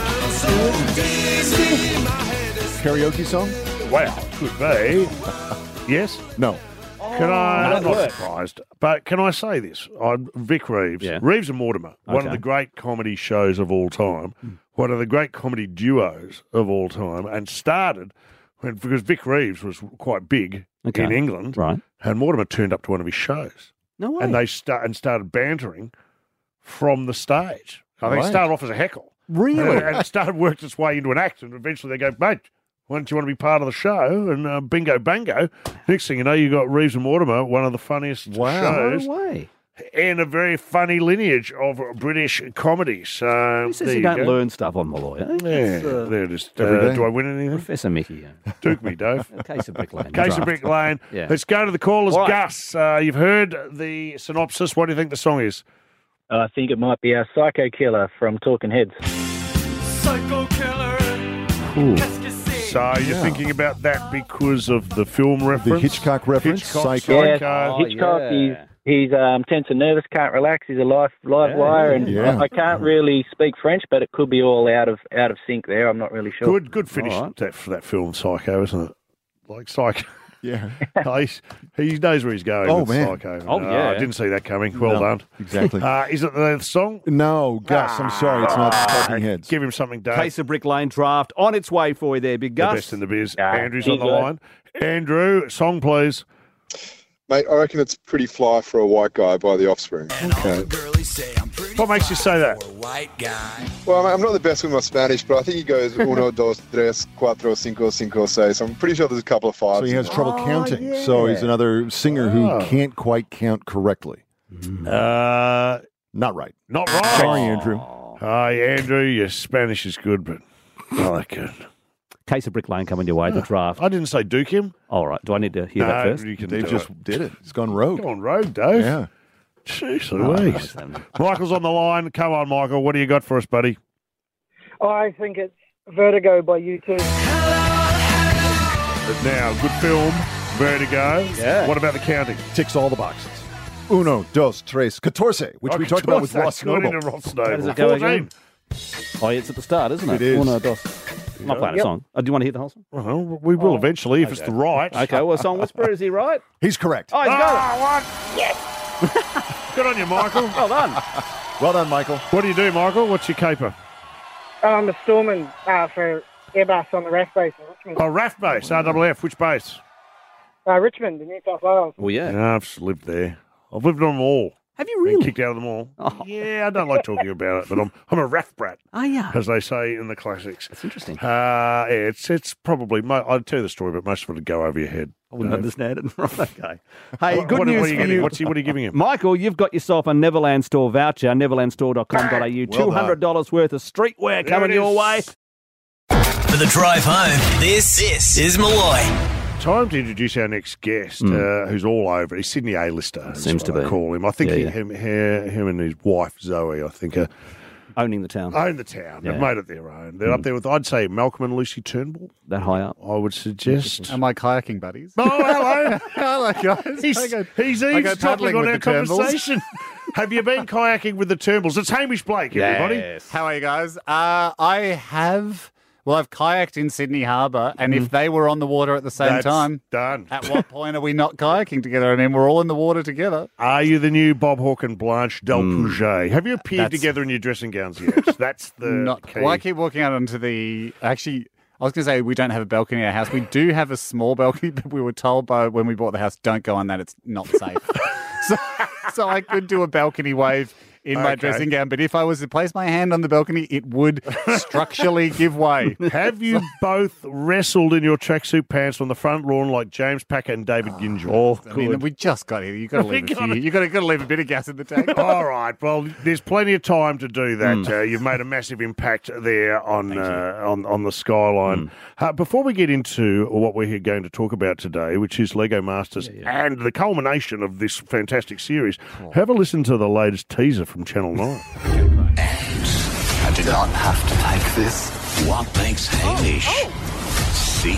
Karaoke song? Wow, could be. Yes? No. Can I? that'd I'm not work. surprised. But can I say this? I'm Vic Reeves. Yeah. Reeves and Mortimer, one of Okay. the great comedy shows of all time, one of the great comedy duos of all time, and started when, because Vic Reeves was quite big Okay. in England, Right. and Mortimer turned up to one of his shows. No way. And they start and started bantering from the stage. I think it Right. started off as a heckle. Really? And, and it started worked its way into an act, and eventually they go, mate, why don't you want to be part of the show? And uh, bingo, bango. Next thing you know, you got Reeves and Mortimer, one of the funniest Wow. shows No way. in a very funny lineage of British comedy. So Who says there you you don't go. learn stuff on Malloy? Eh? Yeah, It's, uh, there it is. every Uh, day. do I win anything? Professor Mickey. Yeah. Duke me, Dave. A case of Brick Lane. Case of Draft. Brick Lane. Yeah. Let's go to the callers. All right. Gus, uh, you've heard the synopsis. What do you think the song is? I think it might be a Psycho Killer from Talking Heads. Psycho killer. Ooh. So you're Yeah. thinking about that because of the film reference? Hitchcock reference, Hitchcock, Psycho. Yes, Psycho. Oh, Hitchcock, yeah. he's, he's um, tense and nervous, can't relax. He's a live, live Yeah, wire, and yeah. I, I can't really speak French, but it could be all out of out of sync there. I'm not really sure. Good, good finish All right. that, for that film, Psycho, isn't it? Like Psycho. Yeah. He's, he knows where he's going Oh, with man. Psycho. Oh, No, yeah. I didn't see that coming. Well No, done. Exactly. Uh, is it the song? no, Gus, I'm sorry. It's not Ah, Talking Heads. Give him something, Dave. Case of Brick Lane draft on its way for you there, Big the Gus. best in the biz. Ah, Andrew's on the enjoy. line. Andrew, song, please. Mate, I reckon it's pretty fly for a white guy by The Offspring. Okay. What makes you say that? Well, I'm not the best with my Spanish, but I think he goes uno, dos, tres, cuatro, cinco, cinco, seis. I'm pretty sure there's a couple of fives. So he has in trouble there. counting. So he's another singer who Oh. can't quite count correctly. Uh, Not right. not right. Sorry, Andrew. Hi, Andrew. Your Spanish is good, but not that good. Case of Brick Lane coming your way, the draft. I didn't say Duke him. All right. Do I need to hear that No, first? you can Dave do just it. did it. He's gone rogue. Go on, rogue, Dave. Yeah. Jeez Oh, Louise. Michael's on the line. Come on, Michael. What do you got for us, buddy? I think it's Vertigo by U two. Now, good film, Vertigo. Yeah. What about the counting? Ticks all the boxes. Uno, dos, tres, catorce, which Oh, we talked about with catorce. Ross Got Noble. into Ross How does Noble. it go fourteen. again? Oh, yeah, it's at the start, isn't it? It is. Uno, dos. I'm not playing a Yep. song. Oh, do you want to hear the whole song? Well, we will eventually if it's the right. Okay, well, Song Whisperer, is he right? He's correct. Oh, he's got Ah, what? Yes. Good on you, Michael. it. Well done. Well done, Michael. What do you do, Michael? What's your caper? I'm a storeman uh, for Airbus on the R A F base in Richmond. Oh, R A F base, R W F. Which base? Uh, Richmond, in New South Wales. Well, yeah. No, I've just lived there. I've lived on them all. Have you Been really? kicked out of them all. Oh. Yeah, I don't like talking about it, but I'm I'm a R A F brat, Oh, yeah. as they say in the classics. That's interesting. Uh, yeah, it's it's probably. mo- I'll tell you the story, but most of it would go over your head. I wouldn't Dave. understand it. Right, okay. Hey, What- good what, news what are you for getting? you. What's he, what are you giving him? Michael, you've got yourself a Neverland Store voucher, neverland store dot com dot a u. Well two hundred dollars worth of streetwear coming it your is. way. For the drive home, this, this is Malloy. Time to introduce our next guest, uh, who's all over. He's Sydney A-lister. that's Seems what to I be. call him. I think Yeah, he, yeah. Him, he- him and his wife Zoe, I think, are, Owning the town. own the town. They've Yeah. made it their own. They're up there with, I'd say, Malcolm and Lucy Turnbull. That high up. I would suggest. Am I kayaking buddies? Oh, hello. Hello, guys. He's, I go- he's I go eavesdropping paddling on with our the Turnbulls. conversation. Have you been kayaking with the Turnbulls? It's Hamish Blake, everybody. How are you guys? Uh, I have. Well, I've kayaked in Sydney Harbour, and if they were on the water at the same That's time, done. at what point are we not kayaking together? I mean, we're all in the water together. Are you the new Bob Hawke and Blanche Del Pouget? Have you appeared That's- together in your dressing gowns yet? That's the Not. key. Well, I keep walking out onto the. Actually, I was going to say we don't have a balcony in our house. We do have a small balcony, but we were told by when we bought the house, don't go on that. It's not safe. so, so I could do a balcony wave in my Okay. dressing gown, but if I was to place my hand on the balcony, it would structurally give way. Have you both wrestled in your tracksuit pants on the front lawn like James Packer and David Gingerell? Oh, I mean, we just got here. You got to We leave a gotta- few. You got to got to leave a bit of gas in the tank. All right. Well, there's plenty of time to do that. Uh, you've made a massive impact there on uh, on on the skyline. Uh, before we get into what we're here going to talk about today, which is Lego Masters and the culmination of this fantastic series, have a listen to the latest teaser from Channel Nine. I did not have to take this. What makes Hamish see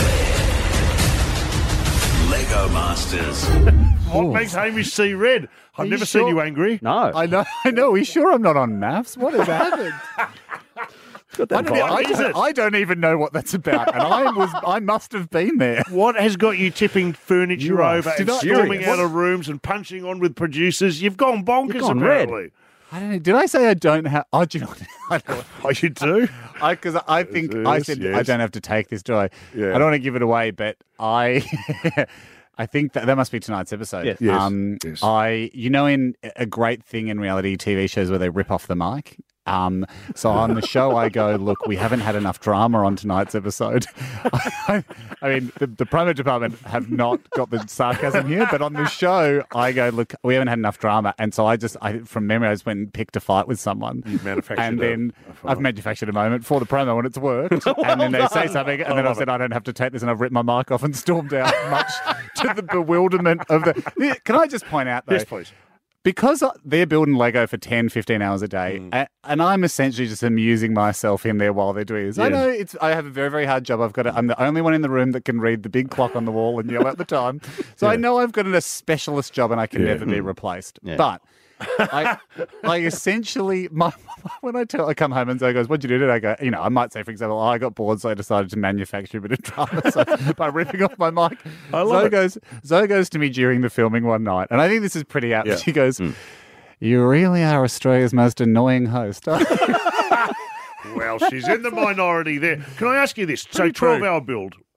red? Lego Masters. What makes Hamish see red? I've you never seen sure? you angry. No. I know. I know. Are you sure I'm not on maths? What has happened? I don't, e- I, What is don't, it? I don't even know what that's about, and I was I must have been there. What has got you tipping furniture You are over and serious. storming out of rooms and punching on with producers? You've gone bonkers, You've gone red. apparently. I don't know. Did I say I don't have? Oh, do you know what? I don't. Oh, you do? I because I think I Yes, said I yes. don't have to take this, do I? Yeah. I don't want to give it away, but I. I think that that must be tonight's episode. Yes. Yes, Um, yes. I, you know, in a great thing in reality T V shows where they rip off the mic. Um, so on the show, I go, look, we haven't had enough drama on tonight's episode. I, I mean, the, the promo department have not got the sarcasm here, but on the show, I go, look, we haven't had enough drama, and so I just, I, from memory, I just went and picked a fight with someone. You've manufactured and a- then a fight. I've manufactured a moment for the promo and it's worked. And then they say something, and then I said, I don't have to take this, and I've ripped my mic off and stormed out, much to the bewilderment of the. Can I just point out, though? Yes, please. Because they're building Lego for ten, fifteen hours a day, a- and I'm essentially just amusing myself in there while they're doing this. I Yes. know it's. I have a very, very hard job. I've got. To, I'm the only one in the room that can read the big clock on the wall and yell at the time. So I know I've got a specialist job, and I can Yeah. never be replaced. Yeah. But I, I essentially, my when I tell, I come home and Zoe goes, "What'd you do today?" I go, you know, I might say, for example, oh, I got bored, so I decided to manufacture a bit of drama so, by ripping off my mic. I love Zoe it. goes, Zoe goes to me during the filming one night, and I think this is pretty apt. Yeah. She goes. You really are Australia's most annoying host. Well, she's in the minority there. Can I ask you this? So Pretty true. twelve-hour build.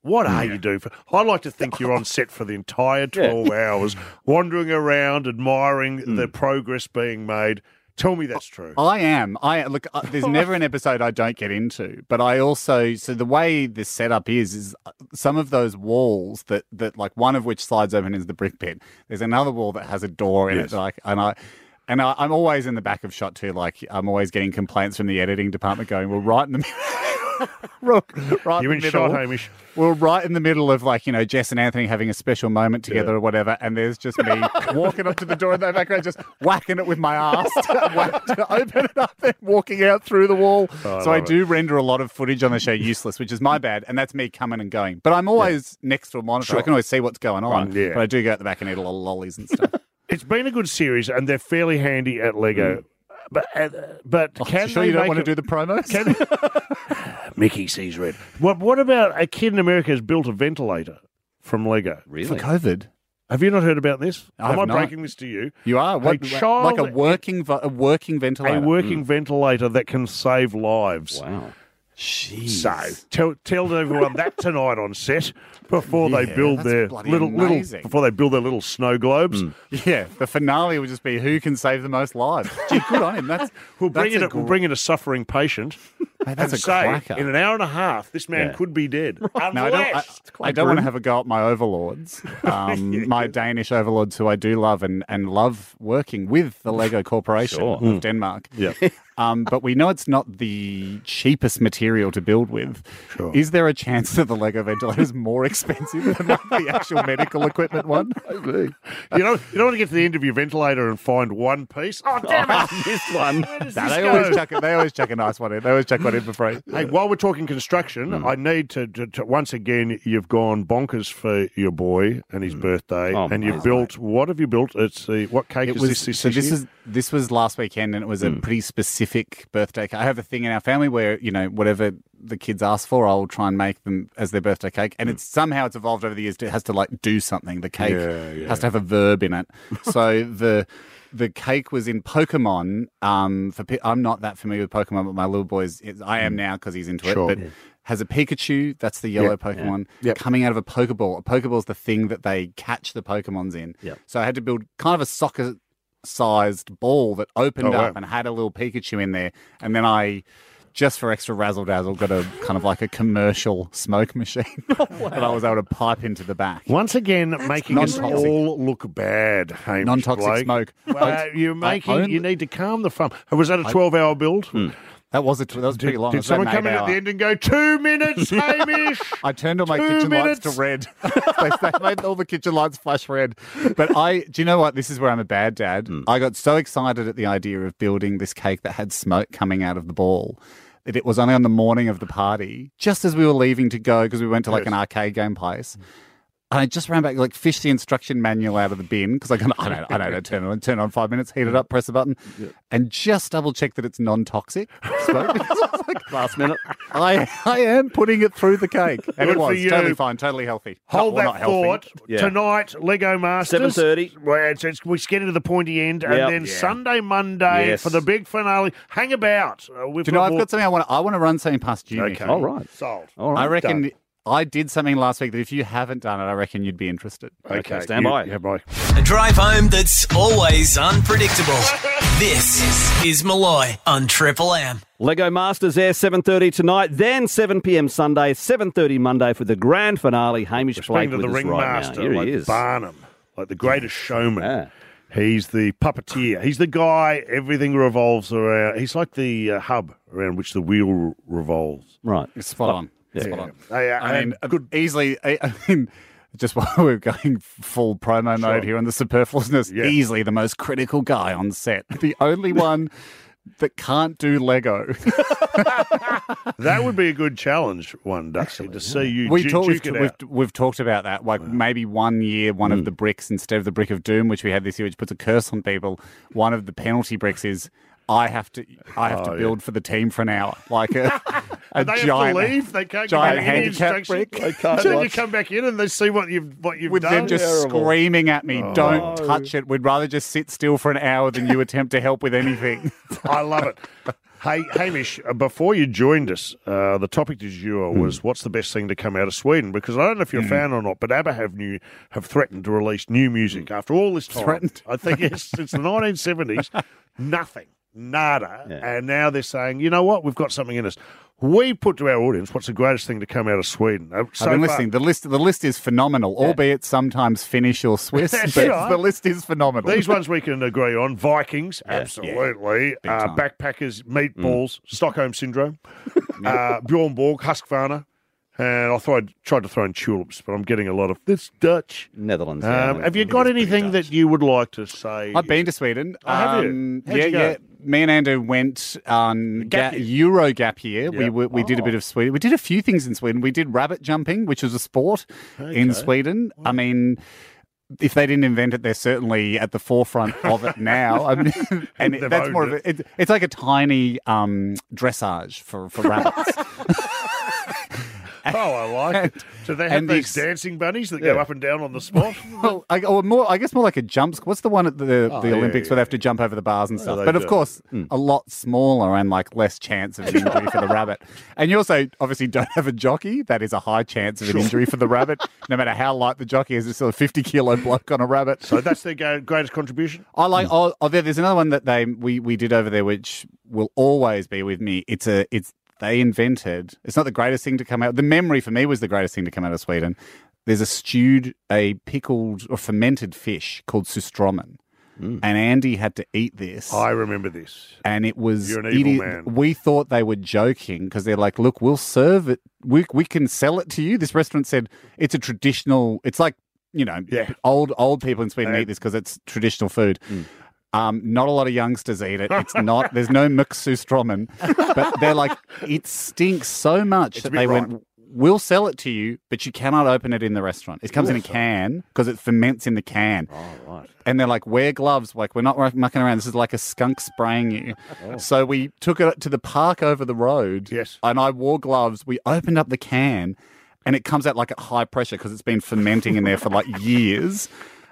What are you doing? For, I'd like to think you're on set for the entire twelve hours, wandering around, admiring Mm. the progress being made. Tell me that's true. I am. I look. Uh, there's never an episode I don't get into, but I also. So the way this setup is is uh, some of those walls that that like one of which slides open is the brick pit. There's another wall that has a door in Yes. it, like, and I. And I, I'm always in the back of shot too. Like I'm always getting complaints from the editing department, going, "Well, right in the middle, right, right You're in in the middle, shot, Hamish. Well, right in the middle of like you know Jess and Anthony having a special moment together Yeah. or whatever, and there's just me walking up to the door in the background, just whacking it with my ass, to, whack, to open it up and walking out through the wall. Oh, I so I love do render a lot of footage on the show useless, which is my bad, and that's me coming and going. But I'm always next to a monitor. Sure. I can always see what's going on. Right, yeah. But I do go out the back and eat a lot of lollies and stuff. It's been a good series, and they're fairly handy at Lego. But uh, but Oh, can sure they you don't make want to it- do the promos? Can, Mickey sees red. What what about a kid in America has built a ventilator from Lego? For COVID? Have you not heard about this? I Am have I not. breaking this to you? You are what, A child, like a working vo- a working ventilator. a working Mm. ventilator that can save lives. Wow. Jeez. So tell tell everyone that tonight on set before they Yeah, build that's their bloody little little amazing. before they build their little snow globes. Yeah, the finale will just be who can save the most lives. Gee, good on him. That's We'll bring that's in a a, we'll gr- bring in a suffering patient. Hey, that's and a say, cracker. in an hour and a half, this man Yeah. could be dead. No, I don't, I, Unless- I don't want to have a go at my overlords, um, my Danish overlords, who I do love and, and love working with the Lego Corporation Sure. of Mm. Denmark. Yeah. Um, but we know it's not the cheapest material to build with. Sure. Is there a chance that the Lego ventilator is more expensive than like, the actual medical equipment one? You know, you don't want to get to the end of your ventilator and find one piece. Oh, damn it! I missed one. Where does No, this they go? always chuck it. They always chuck a nice one in. They always chuck one in for free. Hey, while we're talking construction, Hmm. I need to, to, to once again, you've gone bonkers for your boy and his birthday, Oh, and you've amazing, built. What have you built? It's the what cake It is was this? This, so this this year? is this was last weekend, and it was a pretty specific birthday cake. I have a thing in our family where you know whatever the kids ask for, I'll try and make them as their birthday cake, and it's somehow it's evolved over the years. It has to like do something. The cake Yeah, yeah. has to have a verb in it. So the the cake was in Pokemon. Um, for pe- I'm not that familiar with Pokemon, but my little boy's is, I am now because he's into Sure. it. But has a Pikachu, that's the yellow Yeah, Pokemon, yeah. Yep. coming out of a Pokeball. A Pokeball's the thing that they catch the Pokemons in. Yep. So I had to build kind of a soccer sized ball that opened Oh, wow. up and had a little Pikachu in there. And then I, just for extra razzle dazzle, got a kind of like a commercial smoke machine that I was able to pipe into the back. Once again, making us Non-toxic. all look bad. Hamish Non-toxic Blake. smoke. Well, you're I making. own- You need to calm the fun. Was that a twelve-hour build? That was a, that was pretty Did, long. It did was someone about come an in at hour. the end and go two minutes, Hamish? I turned all my Two kitchen minutes. lights to red. they, they made all the kitchen lights flash red. But I, do you know what? This is where I'm a bad dad. I got so excited at the idea of building this cake that had smoke coming out of the ball that it was only on the morning of the party, just as we were leaving to go, because we went to like Yes. an arcade game place. And I just ran back, like, fished the instruction manual out of the bin because I can, I don't, I don't know, turn it on, turn it on five minutes, heat it up, press a button, and just double check that it's non-toxic. smoke. Last minute. I, I am putting it through the cake, and Good it for was you. totally fine, totally healthy. Hold Not- well, that not healthy. thought. Yeah. Tonight, Lego Masters. seven thirty. Well, it's, it's, we get into the pointy end, and Yep. then Yeah. Sunday, Monday Yes. for the big finale. Hang about. Uh, we've Do you know, I've more- got something I want. I want to run something past you. Okay. Mickey. All right. Sold. All right. I reckon Done. I did something last week that if you haven't done it, I reckon you'd be interested. Okay, stand you- by. Yeah, bye. A drive home that's always unpredictable. This is Malloy on Triple M. Lego Masters air seven thirty tonight, then seven p.m. Sunday, seven thirty Monday for the grand finale. Hamish Blake Speaking of with the us right ringmaster, now. Here like he is. Barnum, like the greatest showman. Yeah. He's the puppeteer. He's the guy everything revolves around. He's like the uh, hub around which the wheel revolves. Right. Spot on. Yeah. Spot on. Hey, uh, I mean, and good. easily. I, I mean, just while we're going full promo Sure. mode here on the superfluousness, Yeah. easily the most critical guy on set, the only one that can't do Lego. That would be a good challenge, one Dusty, to see you we ju- talk, we've, duke it we've, out. we've talked about that. Like maybe one year, one Mm. of the bricks instead of the brick of doom, which we had this year, which puts a curse on people. One of the penalty bricks is I have to I have Oh, to yeah. build for the team for an hour, like a, a And they giant have to leave. They can't giant give any handicap instructions. brick. They can't. So then you come back in and they see what you've what you've with done. them just screaming at me, Oh. "Don't touch it! We'd rather just sit still for an hour than you attempt to help with anything." I love it. Hey, Hamish, uh, before you joined us, uh, the topic du jour was what's the best thing to come out of Sweden? Because I don't know if you're a fan or not, but ABBA have new have threatened to release new music after all this time. Threatened? I think it's since the nineteen seventies, nothing, nada. Yeah. And now they're saying, you know what, we've got something in us. We put to our audience what's the greatest thing to come out of Sweden. Uh, so I've been far- listening. The list, the list is phenomenal, albeit sometimes Finnish or Swiss. That's but right. the list is phenomenal. These ones we can agree on. Vikings, Yeah. absolutely. Big Uh, time. backpackers, meatballs, Stockholm Syndrome, uh, Bjorn Borg, Husqvarna. And I thought, tried to throw in tulips, but I'm getting a lot of this Dutch. Netherlands. Um, yeah. have you got anything that you would like to say? I've been to Sweden. Oh, have you? Um, How'd yeah, you go? yeah. Me and Andrew went on Gap ga- year. Euro gap year. We Yeah. we, we did a Oh. bit of Sweden. We did a few things in Sweden. We did rabbit jumping, which was a sport in Okay. Sweden. I mean, if they didn't invent it, they're certainly at the forefront of it now. I mean, and it, They've that's owned more of a, it, it's like a tiny um, dressage for, for rabbits. Oh, I like it. So they have and the these ex- dancing bunnies that go Yeah. up and down on the spot? Well, I, or more, I guess more like a jump. What's the one at the, Oh, the yeah, Olympics yeah, where they have to jump over the bars and stuff? they But of do. course, a lot smaller and like less chance of an injury for the rabbit. And you also obviously don't have a jockey. That is a high chance of an Sure. injury for the rabbit. No matter how light the jockey is, it's still a fifty kilo bloke on a rabbit. So that's their go- greatest contribution? I like. Oh, oh, there, there's another one that they we, we did over there, which will always be with me. It's a it's they invented. It's not the greatest thing to come out. The memory for me was the greatest thing to come out of Sweden. There's a stewed, a pickled or fermented fish called sustromen. And Andy had to eat this. I remember this. And it was You're an it evil is- man. We thought they were joking because they're like, look, we'll serve it. We we can sell it to you. This restaurant said it's a traditional. It's like you know, Yeah. old old people in Sweden Uh, eat this because it's traditional food. Um, not a lot of youngsters eat it. It's not. There's no Mixustromen, but they're like, it stinks so much It's a that bit they ripe. went. We'll sell it to you, but you cannot open it in the restaurant. It comes in a can because it ferments in the can. Oh, right. And they're like, wear gloves. Like, we're not mucking around. This is like a skunk spraying you. Oh. So we took it to the park over the road. Yes. And I wore gloves. We opened up the can and it comes out like at high pressure because it's been fermenting in there for like years.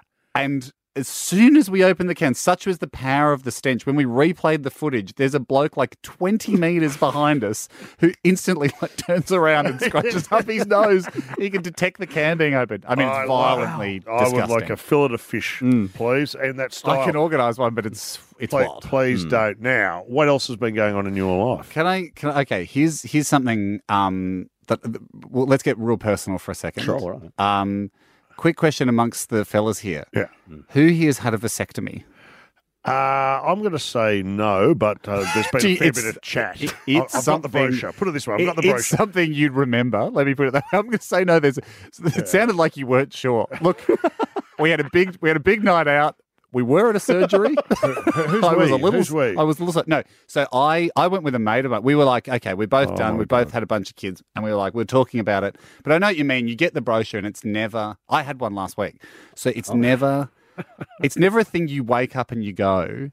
And as soon as we opened the can, such was the power of the stench. When we replayed the footage, there's a bloke like twenty meters behind us who instantly like turns around and scratches up his nose. He can detect the can being opened. I mean, it's I- violently I disgusting. would like a fillet of fish, please, and that style. I can organise one, but it's it's Please, wild. please don't. Now, what else has been going on in your life? Can I? Can I? Okay, here's here's something. Um, that well, let's get real personal for a second. Sure, all right. Um, quick question amongst the fellas here. Yeah. Who here has had a vasectomy? Uh, I'm going to say no, but uh, there's been Gee, a fair it's- bit of chat. it- I- it's I've got the something- brochure. Put it this way, I've It- got the it's brochure. something you'd remember. Let me put it that way. I'm going to say no. There's. It sounded like you weren't sure. Look, we had a big we had a big night out. We were at a surgery. Who's I was we? a little. Who's we? I was a little. No. So I I went with a mate of mine. We were like, okay, we're both Oh, done. my We both had a bunch of kids, and we were like, we we're talking about it. But I know what you mean. You get the brochure, and it's never. I had one last week, so it's Oh. never. It's never a thing you wake up and you go,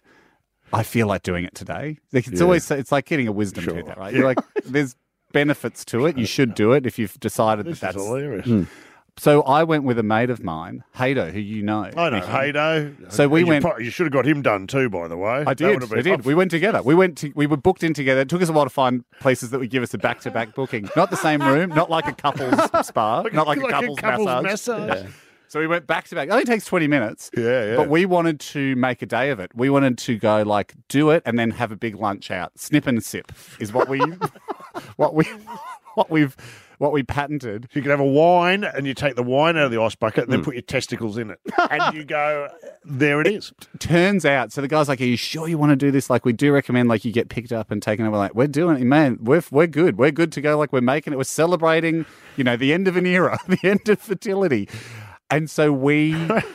I feel like doing it today. Like, it's Yeah. always it's like getting a wisdom Sure. tooth out, right? You're like, there's benefits to it. You should do it if you've decided This that is that's hilarious. So I went with a mate of mine, Haydo, who you know. I know Nicky. Haydo. So we you went- pro- You should have got him done too, by the way. I That did. would have I been- did. We went together. We went to. We were booked in together. It took us a while to find places that would give us a back-to-back booking. Not the same room. Not like a couple's spa. Not like, like a a couple's, couple's massage. massage. Yeah. So we went back to back. It only takes twenty minutes. Yeah, yeah. But we wanted to make a day of it. We wanted to go like do it and then have a big lunch out. Snip and sip is what we, what we, what we've, what we patented. You can have a wine, and you take the wine out of the ice bucket, and then Mm. put your testicles in it, and you go, there it is. Turns out, so the guy's like, "Are you sure you want to do this? Like, we do recommend like you get picked up and taken over. Like, we're doing it, man. We're we're good. We're good to go. Like, we're making it. We're celebrating. You know, the end of an era, the end of fertility." And so we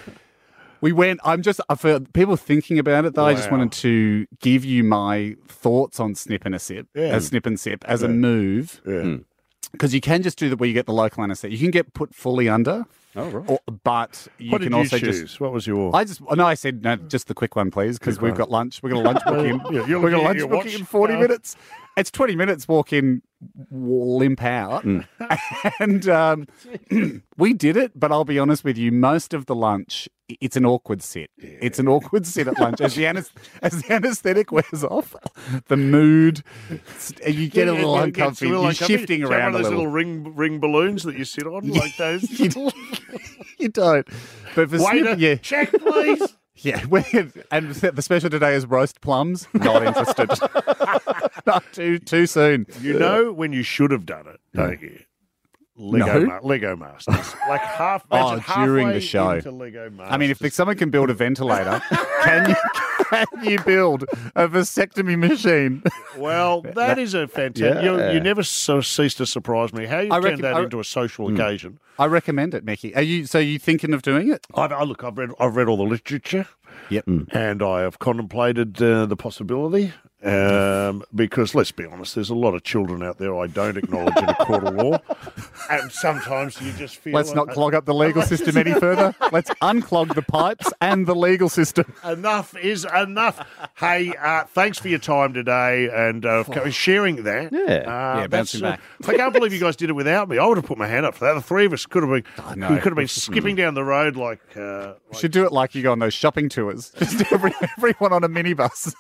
we went. I'm just for people thinking about it though. I just Wow. wanted to give you my thoughts on snip and a sip, Yeah. as snip and sip as a Yeah. move. Yeah. Because you can just do that where you get the local anaesthetic. You can get put fully under. Oh, right. Or, but you What can did you also choose? just. What was your? I just oh, no. I said no. Just the quick one, please, because Quick we've one. got lunch. We've got a lunch booking. Yeah, you're We've got looking a at lunch your booking watch in forty now. minutes. It's twenty minutes. Walk in, w- limp out, Mm. and um, we did it. But I'll be honest with you, most of the lunch, i- it's an awkward sit. It's an awkward sit at lunch as the anes- as the anaesthetic wears off. the mood. You get a Yeah, little it gets uncomfy. a little You're uncomfy. shifting Do you have around one a of those little. little ring ring balloons that you sit on, like those. you, you don't. But for Waiter, snip, yeah. check, please. Yeah, we- and the special today is roast plums. Not interested. Not too too soon. You know when you should have done it, don't you? Lego, No. Ma- Lego Masters. Like half Oh, imagine during halfway the show. into Lego Masters. I mean, if someone can build a ventilator, can you can you build a vasectomy machine? Well, that is a fantastic. Yeah. You, you never so cease to surprise me. How you I turned reckon- that I- into a social Hmm. occasion. I recommend it, Mickey. Are you so you thinking of doing it? I've, I look, I've read, I've read all the literature. Yep. And I have contemplated uh, the possibility. Um, because let's be honest, there's a lot of children out there I don't acknowledge in a court of law, and sometimes you just feel. Let's not like- clog up the legal system any further. Let's unclog the pipes and the legal system. Enough is enough. Hey, uh, thanks for your time today and uh, for sharing that. Yeah. uh, Yeah, that's, bouncing uh, back. I can't believe you guys did it without me. I would have put my hand up for that. The three of us could have been, know. we could have been skipping down the road like. Uh, We should do it like you go on those shopping tours. Just every, everyone on a minibus.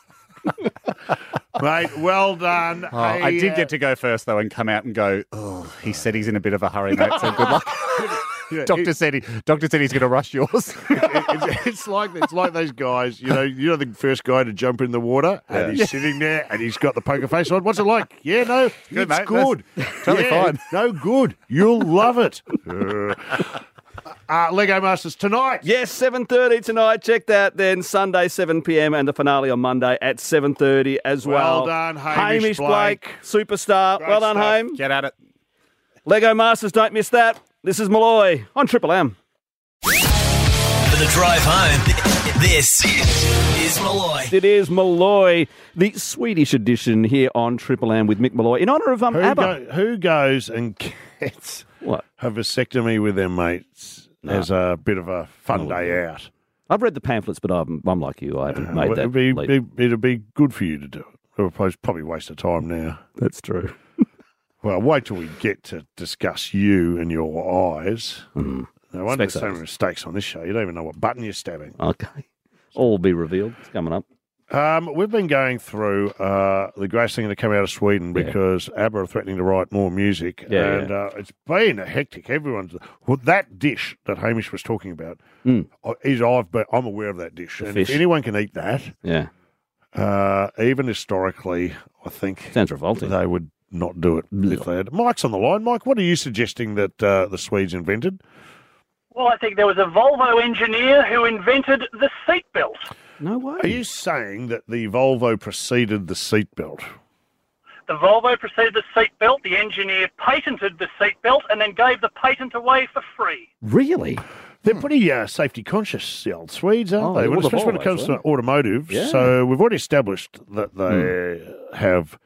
Mate, well done. Oh, I Hey, did uh, get to go first though and come out and go. Oh, he said he's in a bit of a hurry, mate. So good luck. Yeah, Doctor it- said he. Doctor said he's going to rush yours. it's, it's like it's like those guys, you know, you know the first guy to jump in the water and he's Yeah. sitting there and he's got the poker face on. What's it like? Yeah, no, Good, it's mate. good. That's totally Yeah, fine. No, good. You'll love it. Uh, uh, Lego Masters tonight. Yes, seven thirty tonight. Check that. Then Sunday, seven p.m. and the finale on Monday at seven thirty as well. Well done, Hamish Blake, Blake. superstar. Great well done, stuff. Hame. Get at it. Lego Masters, don't miss that. This is Malloy on Triple M. For the drive home, this is Malloy. It is Malloy, the Swedish edition here on Triple M with Mick Malloy in honour of um, Who, ABBA. go, who goes and gets What? a vasectomy with their mates as a bit of a fun day out? I've read the pamphlets, but I'm, I'm like you. I haven't Uh, made well, that it'd be, leap. it'd, it'd be good for you to do it. It would probably- probably waste of time now. That's true. Well, wait till we get to discuss you and your eyes. Mm. No wonder there's so Specsavers. many mistakes on this show. You don't even know what button you're stabbing. Okay. All will be revealed. It's coming up. Um, we've been going through uh, the greatest thing to come out of Sweden Yeah. because ABBA are threatening to write more music. Yeah, and yeah. Uh, it's been a hectic. Everyone's well, that dish that Hamish was talking about. Mm. Is I've been, I'm aware of that dish, The and fish. if anyone can eat that, Yeah. uh, even historically, I think Sounds revolting. they would not do it if they had. Mike's on the line. Mike, what are you suggesting that uh, the Swedes invented? Well, I think there was a Volvo engineer who invented the seatbelt. No way. Are you saying that the Volvo preceded the seatbelt? The Volvo preceded the seatbelt. The engineer patented the seatbelt and then gave the patent away for free. Really? They're pretty uh, safety conscious, the old Swedes, aren't Oh, they? all Well, the especially when it Volvos, comes to aren't automotive. Yeah. So we've already established that they have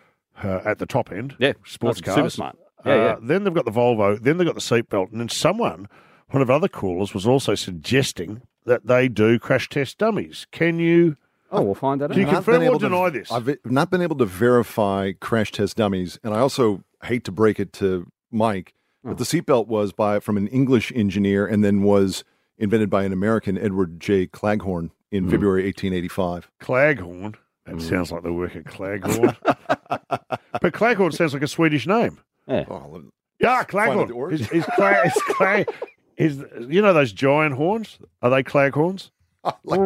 uh, at the top end, Yeah. sports Super cars. smart. Yeah, Uh, yeah. Then they've got the Volvo. Then they've got the seatbelt. And then someone, one of our other callers, was also suggesting that they do crash test dummies. Can you? Oh, we'll find that Can you out. Not confirm been or able to- deny this? I've not been able to verify crash test dummies, and I also hate to break it to Mike, Oh. but the seatbelt was by from an English engineer and then was invented by an American, Edward J. Claghorn, in Hmm. February eighteen eighty-five. Claghorn. That sounds like they work at Claghorn. But Claghorn sounds like a Swedish name. Yeah. Oh, Yeah, Find out the Claghorn. origin. Is, is, Clag, is, Clag, is you know those giant horns? Are they Claghorns? like,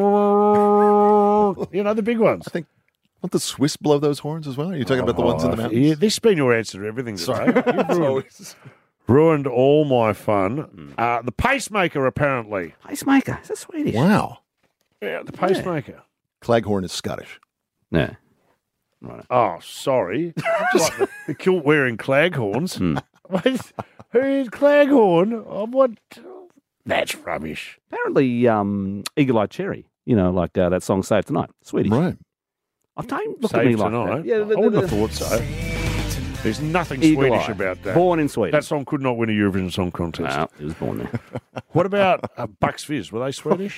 You know the big ones. I think, don't the Swiss blow those horns as well? Are you talking about the ones in the Oh, mountains? Yeah, this has been your answer to everything today. Sorry. You've It's ruined, always- ruined all my fun. Uh, the pacemaker, apparently. Pacemaker. Is that Swedish? Wow. Yeah, the pacemaker. Claghorn is Scottish. Yeah. Right. Oh, sorry. Like the, the kilt wearing Claghorns. Hmm. What? Who's Claghorn? Oh, what? That's rubbish. Apparently, um, Eagle Eye Cherry. You know, like uh, that song "Save Tonight." Swedish. Right. I've don't look Save at me tonight. like that. Yeah, the- I wouldn't the- have thought so. There's nothing Eagle Swedish Eye. about that. Born in Sweden. That song could not win a Eurovision Song Contest. No, he was born there. What about uh, Bucks Fizz? Were they Swedish?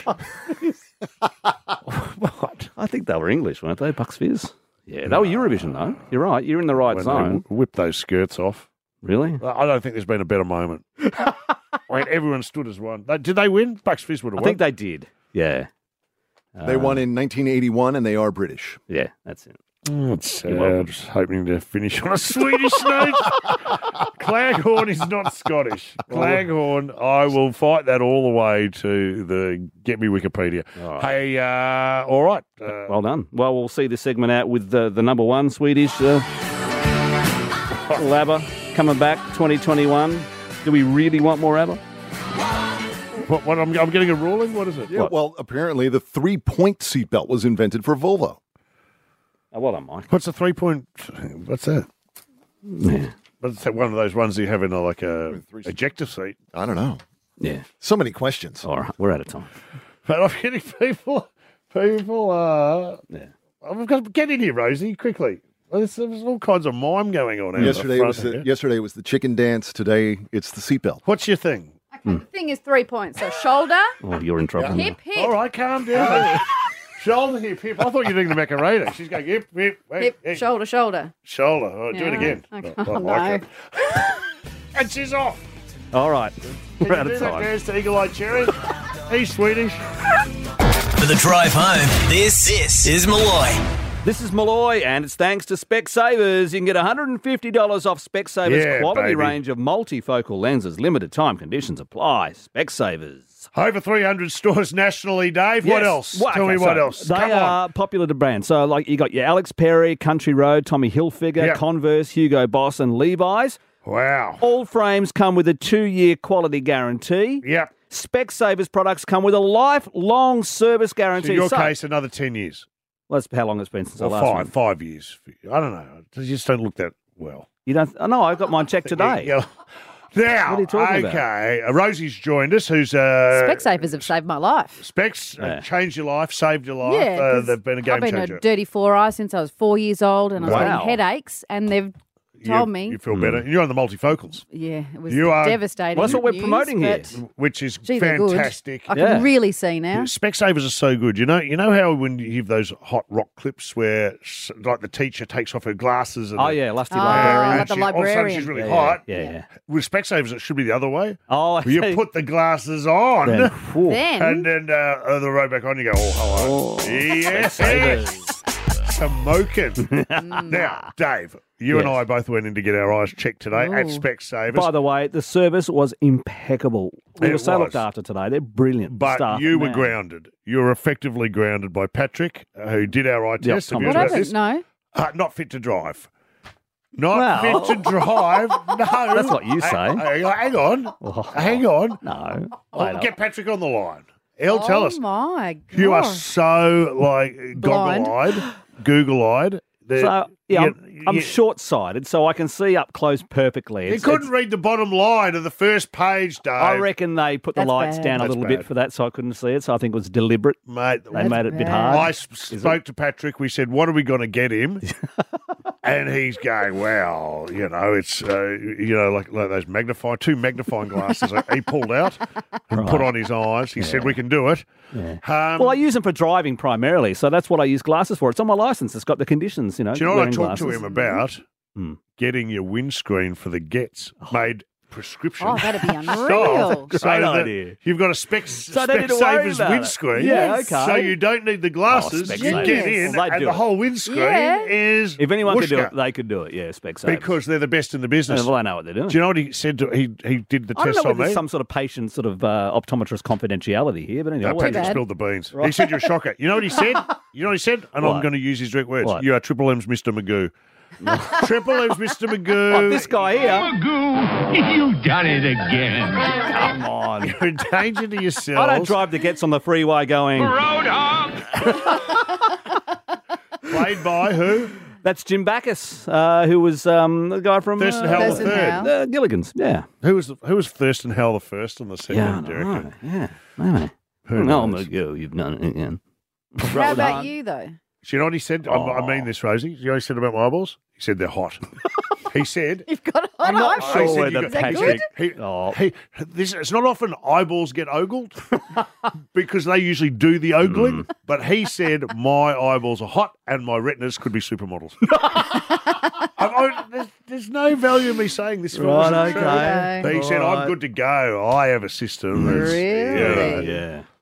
What? I think they were English, weren't they? Bucks Fizz. Yeah, they were Eurovision though. You're right. You're in the right When zone. they whip those skirts off. Really? I don't think there's been a better moment. When everyone stood as one. They- Did they win? Bucks Fizz would have I won. think they did. Yeah. They Uh, won in nineteen eighty-one, and they are British. Yeah, that's it. Oh, it's sad. I'm just hoping to finish on a Swedish note. Claghorn is not Scottish. Claghorn, I will fight that all the way to the Get Me Wikipedia. All right. Hey, uh, all right. Uh, Well done. Well, we'll see this segment out with the, the number one Swedish uh, ABBA coming back twenty twenty-one. Do we really want more ABBA? what, what, I'm, I'm getting a ruling? What is it? Yeah, What? well, apparently the three-point seatbelt was invented for Volvo. Oh, well done, Mike. What's a three-point? What's that? Yeah. What's that? One of those ones you have in a, like a ejector seat. I don't know. Yeah. So many questions. All right, we're out of time. But I'm getting people, people, uh, yeah. I've got to get in here, Rosie, quickly. There's, there's all kinds of mime going on. out Yesterday the was front the, here. yesterday was the chicken dance. Today it's the seatbelt. What's your thing? The thing is three points. So shoulder, Oh, you're in trouble. hip, hip. All right, calm down. Shoulder, hip, hip. I thought you were doing the Macarena. She's going hip, hip, Hip, hip, shoulder, shoulder. shoulder. Oh, do it Yeah. again. Okay. I Oh, like no. it. And she's off. All right, Can we're you out do of that time. dance to Eagle Eye Cherry? He's Swedish. For the drive home, this, this is Malloy. This is Malloy, and it's thanks to Specsavers. You can get one hundred fifty dollars off Specsavers' Yeah, quality baby. range of multifocal lenses. Limited time conditions apply. Specsavers. Over three hundred stores nationally, Dave. What Yes. else? Well, Tell okay, me what so else. They Come are on. popular to brand. So, like, you got your Alex Perry, Country Road, Tommy Hilfiger, Yeah. Converse, Hugo Boss, and Levi's. Wow. All frames come with a two-year quality guarantee. Yep. Specsavers products come with a lifelong service So guarantee. in your So- case, another ten years. well, that's how long it's been since Or I last five, went. five years. I don't know. You just don't look that well. You don't? Oh, no, I got mine checked today. Yeah. Now, What are you talking about? okay, uh, Rosie's joined us, who's uh, Specsavers have saved my life. Specs, uh, Yeah. changed your life, saved your life. Yeah, uh, 'cause they've been a game I've been changer. a dirty four eye since I was four years old, and I was Wow. getting headaches, and they've told you, me. You feel better. You're on the multifocals, Yeah, it was You are- devastating. Well, that's what we're news, promoting here. but which is gee, they're good. fantastic. I Yeah. can really see now. Specsavers are so good. You know, you know how when you have those hot rock clips where, s- like, the teacher takes off her glasses. And Oh, the- yeah, lusty Oh, librarian. like the she- all of a sudden librarian. she's really Yeah, hot. Yeah, yeah. With Specsavers, it should be the other way. Oh, I Where you see. put the glasses on, Then, whew. Then and then uh, uh, the road back on. You go, oh, hello, Oh, yes, smoking. Now, Dave, you and Yes. I both went in to get our eyes checked today at Ooh. Specsavers. By the way, the service was impeccable. We It were so was. looked after today. They're brilliant. But staff, you were man. grounded. You were effectively grounded by Patrick, uh, who did our eye Yeah, test. Have Tom you what heard about happened? this? No. Uh, not fit to drive. Not Well- fit to drive. No. That's what you say. Hang, hang on. Oh, Hang on. No. I'll Wait up. get Patrick on the line. He'll oh tell us. my God. You are so, like, Blind. goggle-eyed, Google-eyed. that So, yeah, you- I'm, I'm you- short-sighted, so I can see up close perfectly. You It's- couldn't it's- read the bottom line of the first page, Dave. I reckon they put the That's lights bad. down a That's little bad. bit for that, so I couldn't see it. So I think it was deliberate. Mate, They made it a bit bad. hard. I s- spoke to Patrick. We said, what are we going to get him? And he's going, well, you know, it's, uh, you know, like, like those magnifying, two magnifying glasses he pulled out and put on his eyes. He said, we can do it. Yeah. Um, Well, I use them for driving primarily, so that's what I use glasses for. It's on my license. It's got the conditions, you know. do you know what I wearing talked to glasses. him about? Hmm. Getting your windscreen for the Gets made prescription. Oh, that'd be So- unreal. so Great that idea. You've got a Specs, So they need to worry Specsavers about it. windscreen. Yeah, okay. So you don't need the glasses. Oh, you Specsavers. get in, Well, they and do the it. whole windscreen Yeah. is If anyone could do whooshka, it, they could do it. Yeah, Specsavers. because they're the best in the business. well, I know what they're doing. Do you know what he said? To, he he did the I don't test know on whether me. there's some sort of patient sort of uh, optometrist confidentiality here, but anyway. No, what- Patrick bad. spilled the beans. He Right. said you're a shocker. You know what he said? You know what he said? And I'm What? going to use his direct words. What? You are Triple M's Mister Magoo. Triple M's Mister Magoo. Like this guy here. Magoo, you've done it again. Come on. You're in danger to yourself. I don't drive the Gets on the freeway going. Roadhog. Played by who? That's Jim Backus, uh, who was um, the guy from Thurston uh, Howell the Thurston third. Howell. uh, Gilligan's. Yeah. Who was who was Thurston Howell the first on the second? Yeah, I do you don't reckon? know. Yeah. Maybe. Who No, knows? Magoo, you've done it again. How about you, though? Do you know what he said? I, I mean this, Rosie. Do you know what he said about my eyeballs? He said they're hot. He said. You've got I'm not hot He sure said whether you got- he Patrick. said- He, Oh. he, this, it's not often eyeballs get ogled because they usually do the ogling, but he said my eyeballs are hot and my retinas could be supermodels. I, I, there's, there's no value in me saying this. if it Right, wasn't true. okay. But he said, All I'm right. good to go. I have a system. that's- Really? Yeah. Yeah.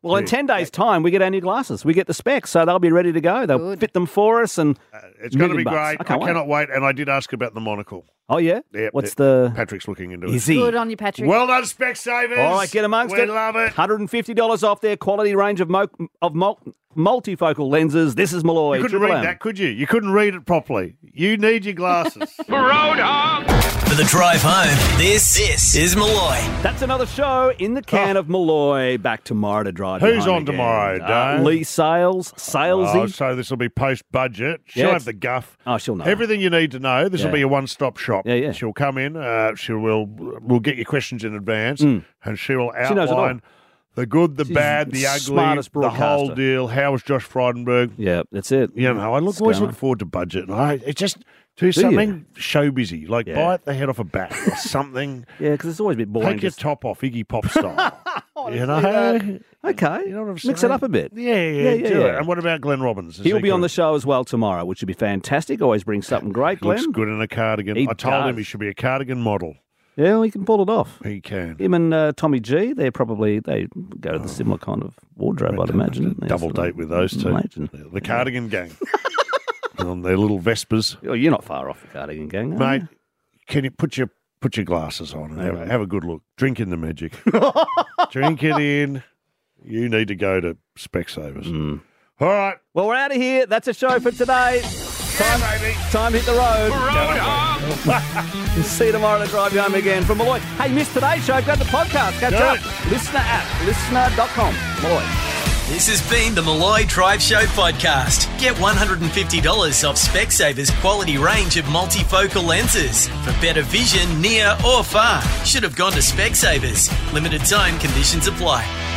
Well, in ten days' time, we get our new glasses. We get the specs, so they'll be ready to go. They'll Good. fit them for us, and Uh, it's going to be million bucks. great. I I, can't wait. cannot wait. And I did ask about the monocle. Oh, yeah? Yep, What's yep. the... Patrick's looking into Is it. he? Good on you, Patrick. Well done, Specsavers. All right, get amongst we it. We love it. one hundred fifty dollars off their quality range of mo- of mul- multifocal lenses. This is Malloy. You couldn't Triple read M. that, could you? You couldn't read it properly. You need your glasses. For the drive home, this, this is Malloy. That's another show in the can of Malloy. Back tomorrow to drive. Who's you home on again. tomorrow, Uh, Dave? Lee Sales. Salesy. Oh, so this will be post-budget. She'll Yeah, have the guff. Oh, she'll know. Everything you need to know. This Yeah. will be a one-stop shop. Yeah, yeah. She'll come in. Uh, she will. We'll get your questions in advance, Mm. and she will She knows it all. outline the good, the She's bad, the the ugly, smartest the whole broadcaster. deal. How was Josh Frydenberg? Yeah, that's it. You know, I look What's always going look forward to budget. And I it just do, you? something show busy, like Yeah. bite the head off a bat or something. Yeah, because it's always a bit boring. Take your just- top off, Iggy Pop style. you know, that. Okay. You know what I'm Mix it saying? up a bit. Yeah, yeah, Yeah, yeah, do it. yeah. And what about Glenn Robbins? Is He'll he be on good? the show as well tomorrow, which would be fantastic. Always brings something great, He looks Glenn. good in a cardigan. He I told him does. he should be a cardigan model. Yeah, well, he can pull it off. He can. Him and uh, Tommy G, they're probably, they go to the similar kind of wardrobe, I'd imagine. Double date with those two. Imagine. The cardigan gang. On their little Vespers. Oh, you're not far off the cardigan gang, are Mate, you? can you put your put your glasses on and have, Okay. have a good look? Drink in the magic. Drink it in. You need to go to Specsavers. Mm. All right. Well, we're out of here. That's a show for today. Time, time to hit the road. See you tomorrow to drive you home again from Malloy. Hey, missed today's show? Go to the podcast. Catch Do up. it. Listener app. Listener dot com. Malloy. This has been the Malloy Drive Show podcast. Get one hundred fifty dollars off Specsavers' quality range of multifocal lenses for better vision near or far. Should have gone to Specsavers. Limited time conditions apply.